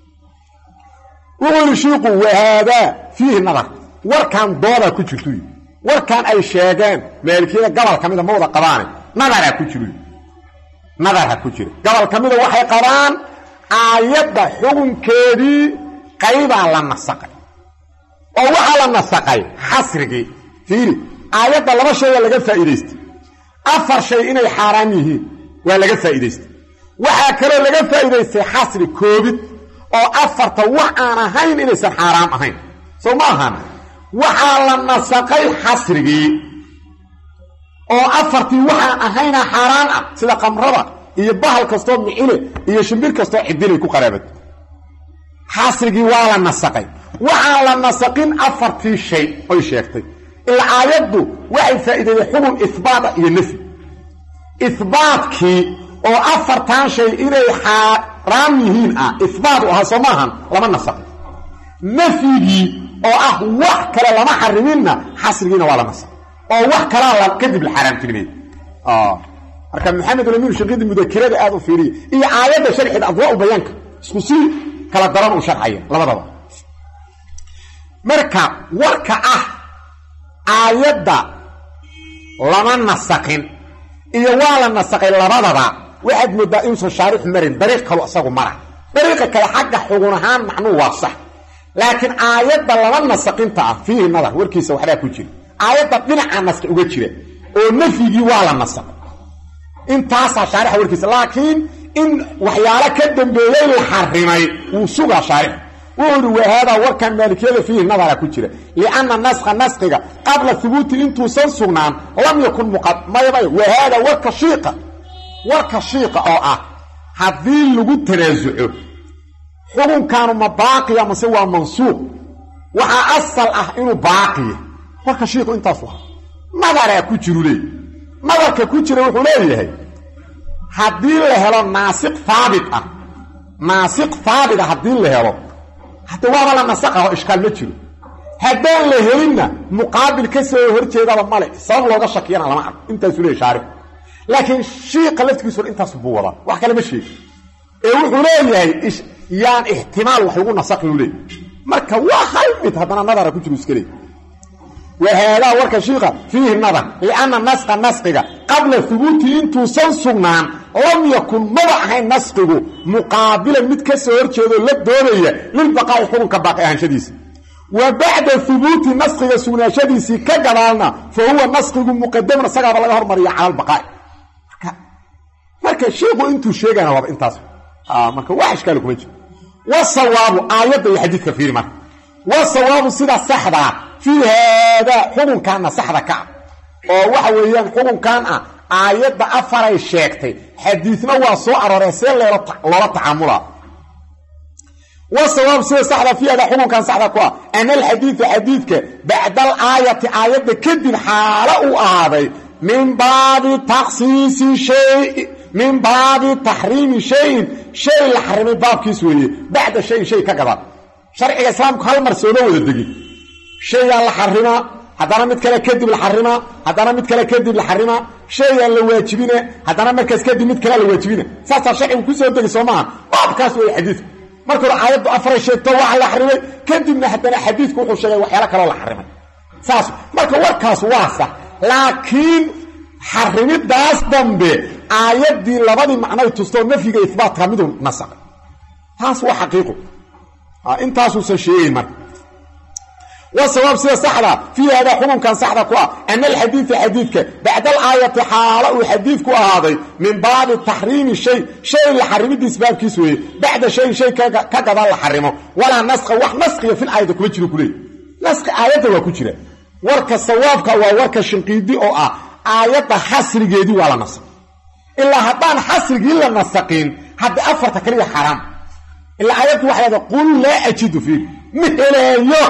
S1: وقول شيخ وهذا فيه نظر وركان دولا كجرتوي وركان اي شيغان مالكيه قبل كميده مودا قبان نظر كجري نظر كجري قبل كميده waxay qabaan aayada xukunkeedii qayba la nasaqay oo waxa la nasaqay xasrigi fiiri aayada laba shay laga faa'iideystay afar shay inay xaraam yihiin waa laga faa'iideystay waxa kale laga faa'iideystay xasri koobid oo afarta wax aan ahayn inaysan xaraam ahayn soo ma ahan waxa la nasaqay xasrigi oo afartii wax aan ahayn xaraam ah sida qamrada iyo bahal kasto micile iyo shimbir kasto cidilay ku qaraabad xasrigi waa la nasaqay waxa la nasaqin afartii shay oo sheegtay ila aayadu waxay faa'iideeyay xukun isbaat iyo nafi isbaatki oo afartan shay inay xaraam yihiin isbaat oo soomahan lama nasaq nafigi oo wax kale lama xarimina xasrigiina waa la nasaq oo wax kale la kadib xaraam tilmid marka maxamed al-amin shaqidi mudakirada aad u fiiriyo iyo aayada sharxida adwaa bayanka isku si kala daran u sharxaya labadaba marka warka aayada lama nasaqin iyo waa la nasaqay labadaba waxaad moodaa in soo shaarix marin dariiq kale asagu mara dariiqa kale xagga xugun ahaan macnuu waa sax laakiin aayada laba nasaqinta fihi nadar warkiisa waxba ku jira aayada dhinaca nasq uga jira oo nafigi waa la nasaq intaas shaarix warkiisa laakiin in waxyaala ka dambeeyay la xarimay uu suga shaarix وهذا وركان مالكيه فيه نظر كجيره لان النسخ نسخه قبل ثبوت انتو سنسغنان لم يكن مقدم وهذا ورك شيقه او هذه لو ترازعو حكم كانوا مباقي مسوى منسوخ وها اصل انه باقي ورك شيقه انت صح نظر كجيره لي نظر كجيره و ليه hadii la helo naasiq thabit naasiq thabit hadii la helo hatta waa la nasaqo iskal ma jiro hadaan la helina muqaabil ka soo horjeeda male sabab looga shakiyana lama arko intaas uu leeyahay laakiin sheekha laftigiisu intaas buu wada wax kale ma sheeg ee wuxuu leeyahay yaan ihtimaal wax lagu nasaqo leeyahay marka waa halmid hadana nadar ku jiro iskale وهذا ورك شيخه فيه النظر لأن نسقه قبل ثبوت انتو سنسغنان لم يكن مضعها نسقه مقابلا متكسر جيدو لدوريه للبقاء حكمك باقي عن شديس وبعد ثبوت نسقه سونا شديس كجلالنا فهو نسقه مقدما سقط الله هرمريا على البقاء marka sheego intuu sheegana waa intaas marka wax iska lagu jiro wasawaabu aayada iyo xadiidka fiiri marka wasawaabu sida saxda في هذا حكم كان صحدك او waxa weeyaan xukun kan aayada afar ay sheegtay xadiisna waa soo arooraysan loola tacaamula wasawab sida saxda في هذا حكم كان صحدك ان الحديث حديثك بعد الايه ايات كدب حاله aaday من باب تخصيص شيء من باب تحريم شيء الحرم باب كيسوي بعد شيء كغبا شرع الاسلام هل مرسوله ودا دغي شيء الله حرمه هذا مد كدب الحرمه هذا مد كدب الحرمه شيء لا واجبينه هذا مركز كدب مد لا واجبينه ساسا شيء ku soo degay Soomaa baabkaas way xadiis marka aayadu afar shay to wax la xarimay kadibna hadana xadiisku wuxuu sheegay waxyaalo kale la xarimay saas marka warkaas waa sax laakiin xarimidaas dambe aayadii labadii macno tusto nafiga isbaat kamid nasaq taas waa xaqiiqo intaas uu sheegay marka والصواب سيده صحده في هذا حكم كان صحده ان الحديث حديثك بعد الايه حاله وحديثك هذا من باب التحريم الشيء اللي حرمته اسباب كيسوي بعد شيء كقدر الحرمه ولا نسخ وح نسخ في الايه كوجري كلي نسخ ايته وكجره ورك الصواب كوا ورك الشنقيدي او aayadda xasrigeedii waa la nasakh ilaa haddaan xasrigii la nasakhin hadda afarta kaliya xaraam ilaa aayaddu waxay leedahay qul laa ajidu fii ma heleeyo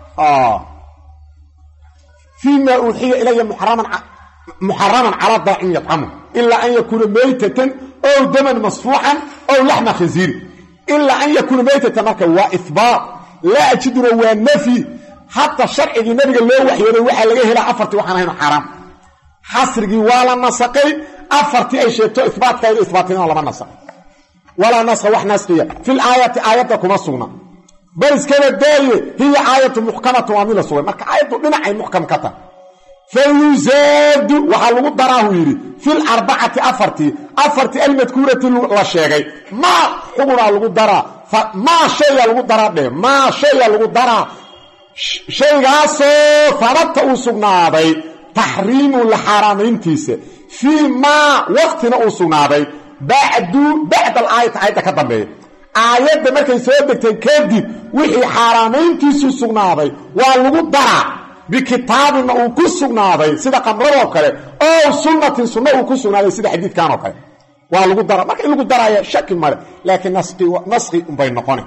S1: fiima uuxiya ilaya muxaraman calaa daacin yadcamu ilaa an yakuuna maytatan ow daman masfuuxan ow laxma khinziiri ilaa an yakuuna maytatan marka waa ihbaat laa ajiduna waa nafyi hatta sharcigii nabiga loo waxyooday waxaa laga helaa afartii waxaan ahayno xaraam xasrigii waa la nasakhay afartii ay sheegto ihbaatkaedu ihbaatinana lama nasakh walaa naskha wax naskhiya fil aayati aayadda kuma sugna bal iskaba daaye hiya aayatu muxkamatu waa mid la sugay marka aayaddu dhinacay muxkam ka tahay fayuzaadu waxaa lagu daraahu yidhi fil arbacati afartii almadkuurati la sheegay maa xugunaa lagu daraa maa shaygaa lagu daraa dheh maa shaygaa lagu daraa shaygaasoo hababta uu sugnaaday taxriimu la xaaraamayntiisa fii maa waktina uu sugnaaday bacda alaayati aayadda ka dambeeya aayadda markay soo degtay kadib wixii xaaraamayntiisu sugnaaday waa lagu daraa bikitaabinna uu ku sugnaaday sida qamradoo kale ow sunnatin sunno uu ku sugnaaday sida xadiidkan oo kale waa lagu daraa marka in lagu daraayo shaki male laakiin naskhi unbay noqona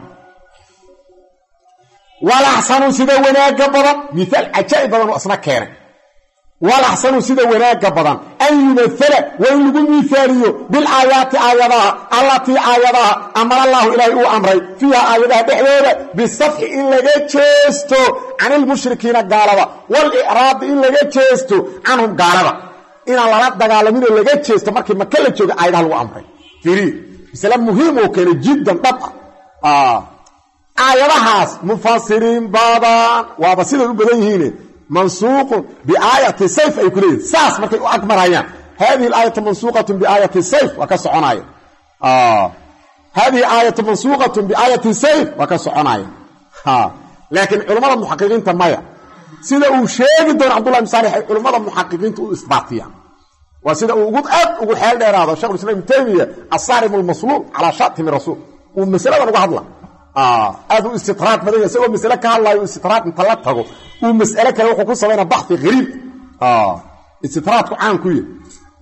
S1: walaxsanu sida wanaaga badan miaal cajaa'ib badan oo isna keenay walaxsanu sida wanaaga badan an yumaala waa in lagu miaaliyo bilaayaati aayadaha allatii aayadaha amara allaahu ilaahay uu amray fiiha aayadaha dhexdooda bisafxi in laga jeesto can ilmushrikiina gaalada walicraadi in laga jeesto canhum gaalada inaan lala dagaalamin oo laga jeesto markii maka la jooga aayadaha lagu amray fiiri masale muhiim oo keenay jiddan dhab ah aayadahaas mufasiriin badan waaba siday u badan yihiin mansuuqun biaayati sayf ay ku leeyihin saas markay u agmarayaan hadihi aayatu mansuuqatun biaayati sayf waa ka soconaya hadihi aayatu mansuuqatun biaayati sayf waa ka soconaya laakiin culammada muxaqiqiinta maya sida uu sheegi doono cabdullahi ibn saalix ay culammada muxaqiqiinta u isbaatiyaan waa sida uu aad ugu xeel dheeraado sheikhul islam ibn taymiya asaarim almasluul calaa shaatimi rasuul uu masaladan uga hadla aad u istitraad badan isagoo masale ka hadlaayo istitraad inta la tago uu mas'ale kale wuxuu ku sameynaa baxthi gariib istitraadku caan ku yahay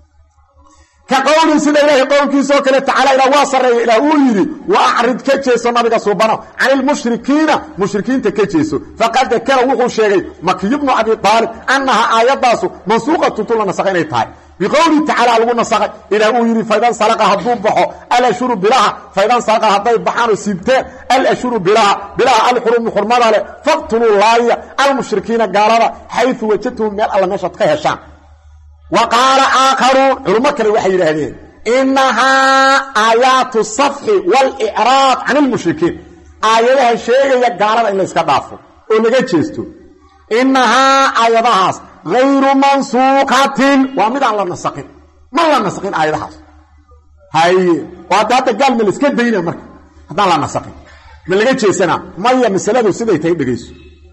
S1: ka qowli sida ilaahay qowlkiisoo kale tacaala ilaa waa sarreeya ilaah uu yidhi wa acrid ka jeeso nabiga suubano can ilmushrikiina mushrikiinta ka jeeso faqad dakara wuxuu sheegay makiy bnu abi aalib annaha aayadaasu mansuuqatun tu la nasakha inay tahay biqowlihi tacaala lagu nasakhay ilaah uu yidhi faydan salaqa hadduu baxo alashhuru bilaha faydan salaqa hadday baxaan oo siibteen alashhuru bilaha alxurumu xurmada leh faqtuluu laaya almushrikiina gaalada xaysu wajadtuhum meel alla meeshaad ka heshaan wa qaala aakharuun culummo kale waxay yidhaahdeen innahaa aayaatu safxi waalicraad can ilmushrikiin aayadaha sheegaya gaalada in la yska dhaafo oo laga jeesto innahaa aayadahaas hayru mansuuqatin waa mid aan la nasakhin ma la nasakhin aayadahaas haye waa hadda gaal ma la iska dayna marka haddaan la nasakhin ma laga jeesanaa maya masaladu siday tahay dhegayso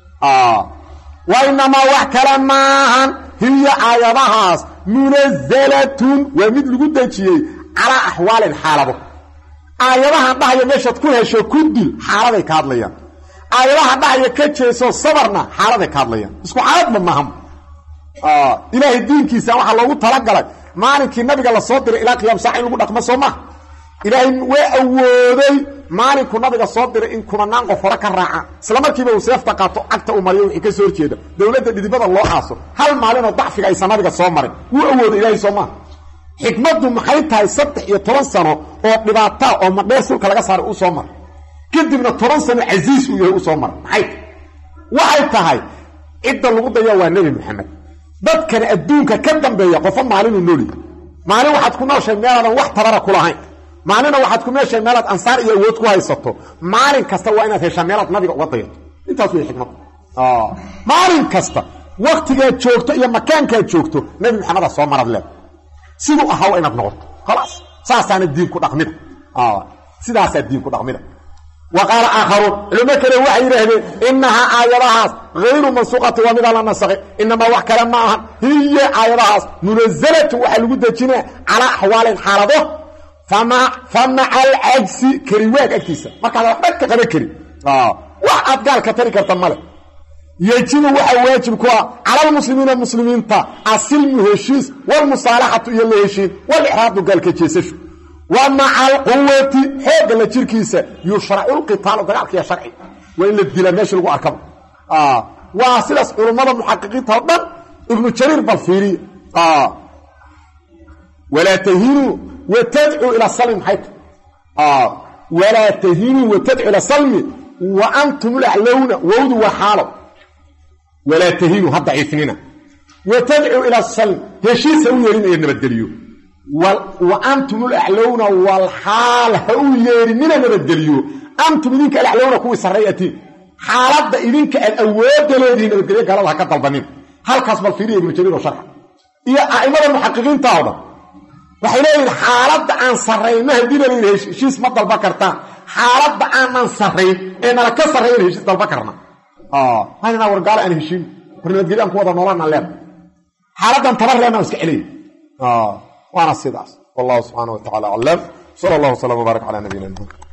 S1: wa inamaa wax kale maahan hiya aayadahaas munazalatun waa mid lagu dejiyey calaa axwaalin xaalado aayadahan dhahaya meeshaad ku hesho ku dil xaaladay ka hadlayaan aayadaha dhahaya ka jeeso sabarna xaaladay ka hadlayaan isku xaaladba maahan ilaahay diinkiisa waxaa loogu talagalay maalinkii nabiga la soo diray ilaa qiyaam saaca in lagu dhaqmo soo maha ilaahay waa awooday maalinku nabiga soo diray in kumanaan qof hore ka raacaan isla markiiba uu seefta qaato cagta u mariyo wixii ka soo horjeeda dowladda dhidibada loo aaso hal maalinoo dacfiga aysan nabiga soo marin wuu awooday ilaahay soo maha xikmaddu maxay tahay 13 sano oo dhibaata oo madheer sulka laga saaray uu soo maray kadibna 10 sano casiis uu yahay uu soo maray waxay tahay cidda lagu dayaa waa nebi maxamed dadkan adduunka ka dambeeya qofa maalin nooli maalin waxaad ku nooshay meeladan wax tabara ku lahayn maalina waxaad ku meeshay meelaad ansaar iyo awood ku haysato maalin kasta waa inaad heshaa meelaad nabiga uga dayato intaas way xikmad maalin kasta waqtigaad joogto iyo makaankaad joogto nabi maxamed soo marad leed siduu ahaa inaad noqoto khalaas saasaana diin ku dhaqmida sidaasaa diin ku dhaqmida وقال آخرون علماء كانوا وحي يرهدين إنها آياتها غير منسوقة ومن الله نسخي إنما وحكا معها هي آياتها منزلة وحي الودة جنة على أحوال حالده فمع العجز كريواك أكتسا ما كان ربك قد كري وحد قال كتري كرتمالك yajibu waxa waajib ku ah calal muslimiina muslimiinta asilmu heshiis wal musaalahatu iyo la heshiin wal ixraadu galka jeesashu wa ma'al quwwati xooga la jirkiisa yushra'u alqitaal dagaalka sharci wa in la dila meesha lagu arkabo waa sidaas culimada muhaqiqiinta oo dhan ibn jarir balfiiri wala tahinu wa tad'u ila salim hayt wala tahinu wa tad'u ila salmi wa antum al'alawna wawdu wa halu ولا تهينوا هضعيفننا وتدعوا إلى السلم هشيس هو يرين إيه نبدليو وأنتم الأعلون والحال هو يرين نبدليو أنتم إذنك الأعلون كوي سريتين حالات إذنك الأود الذين نبدليو قال الله كتل بنين هل كسب الفيري ابن جرير وشرح إيا أئمة المحققين تعالى وحينئذ حالات عن سرين مهدين هشيس مدى البكرتان حالات عن سرين إن لك سرين هشيس البكرنا هاينا ورقال أنا هشيم ورنبقى أنك وضع نولانا الليل حالة تبر لنا واسك عليه وانا السيداس والله سبحانه وتعالى علم صلى الله وسلم وبارك على نبينا محمد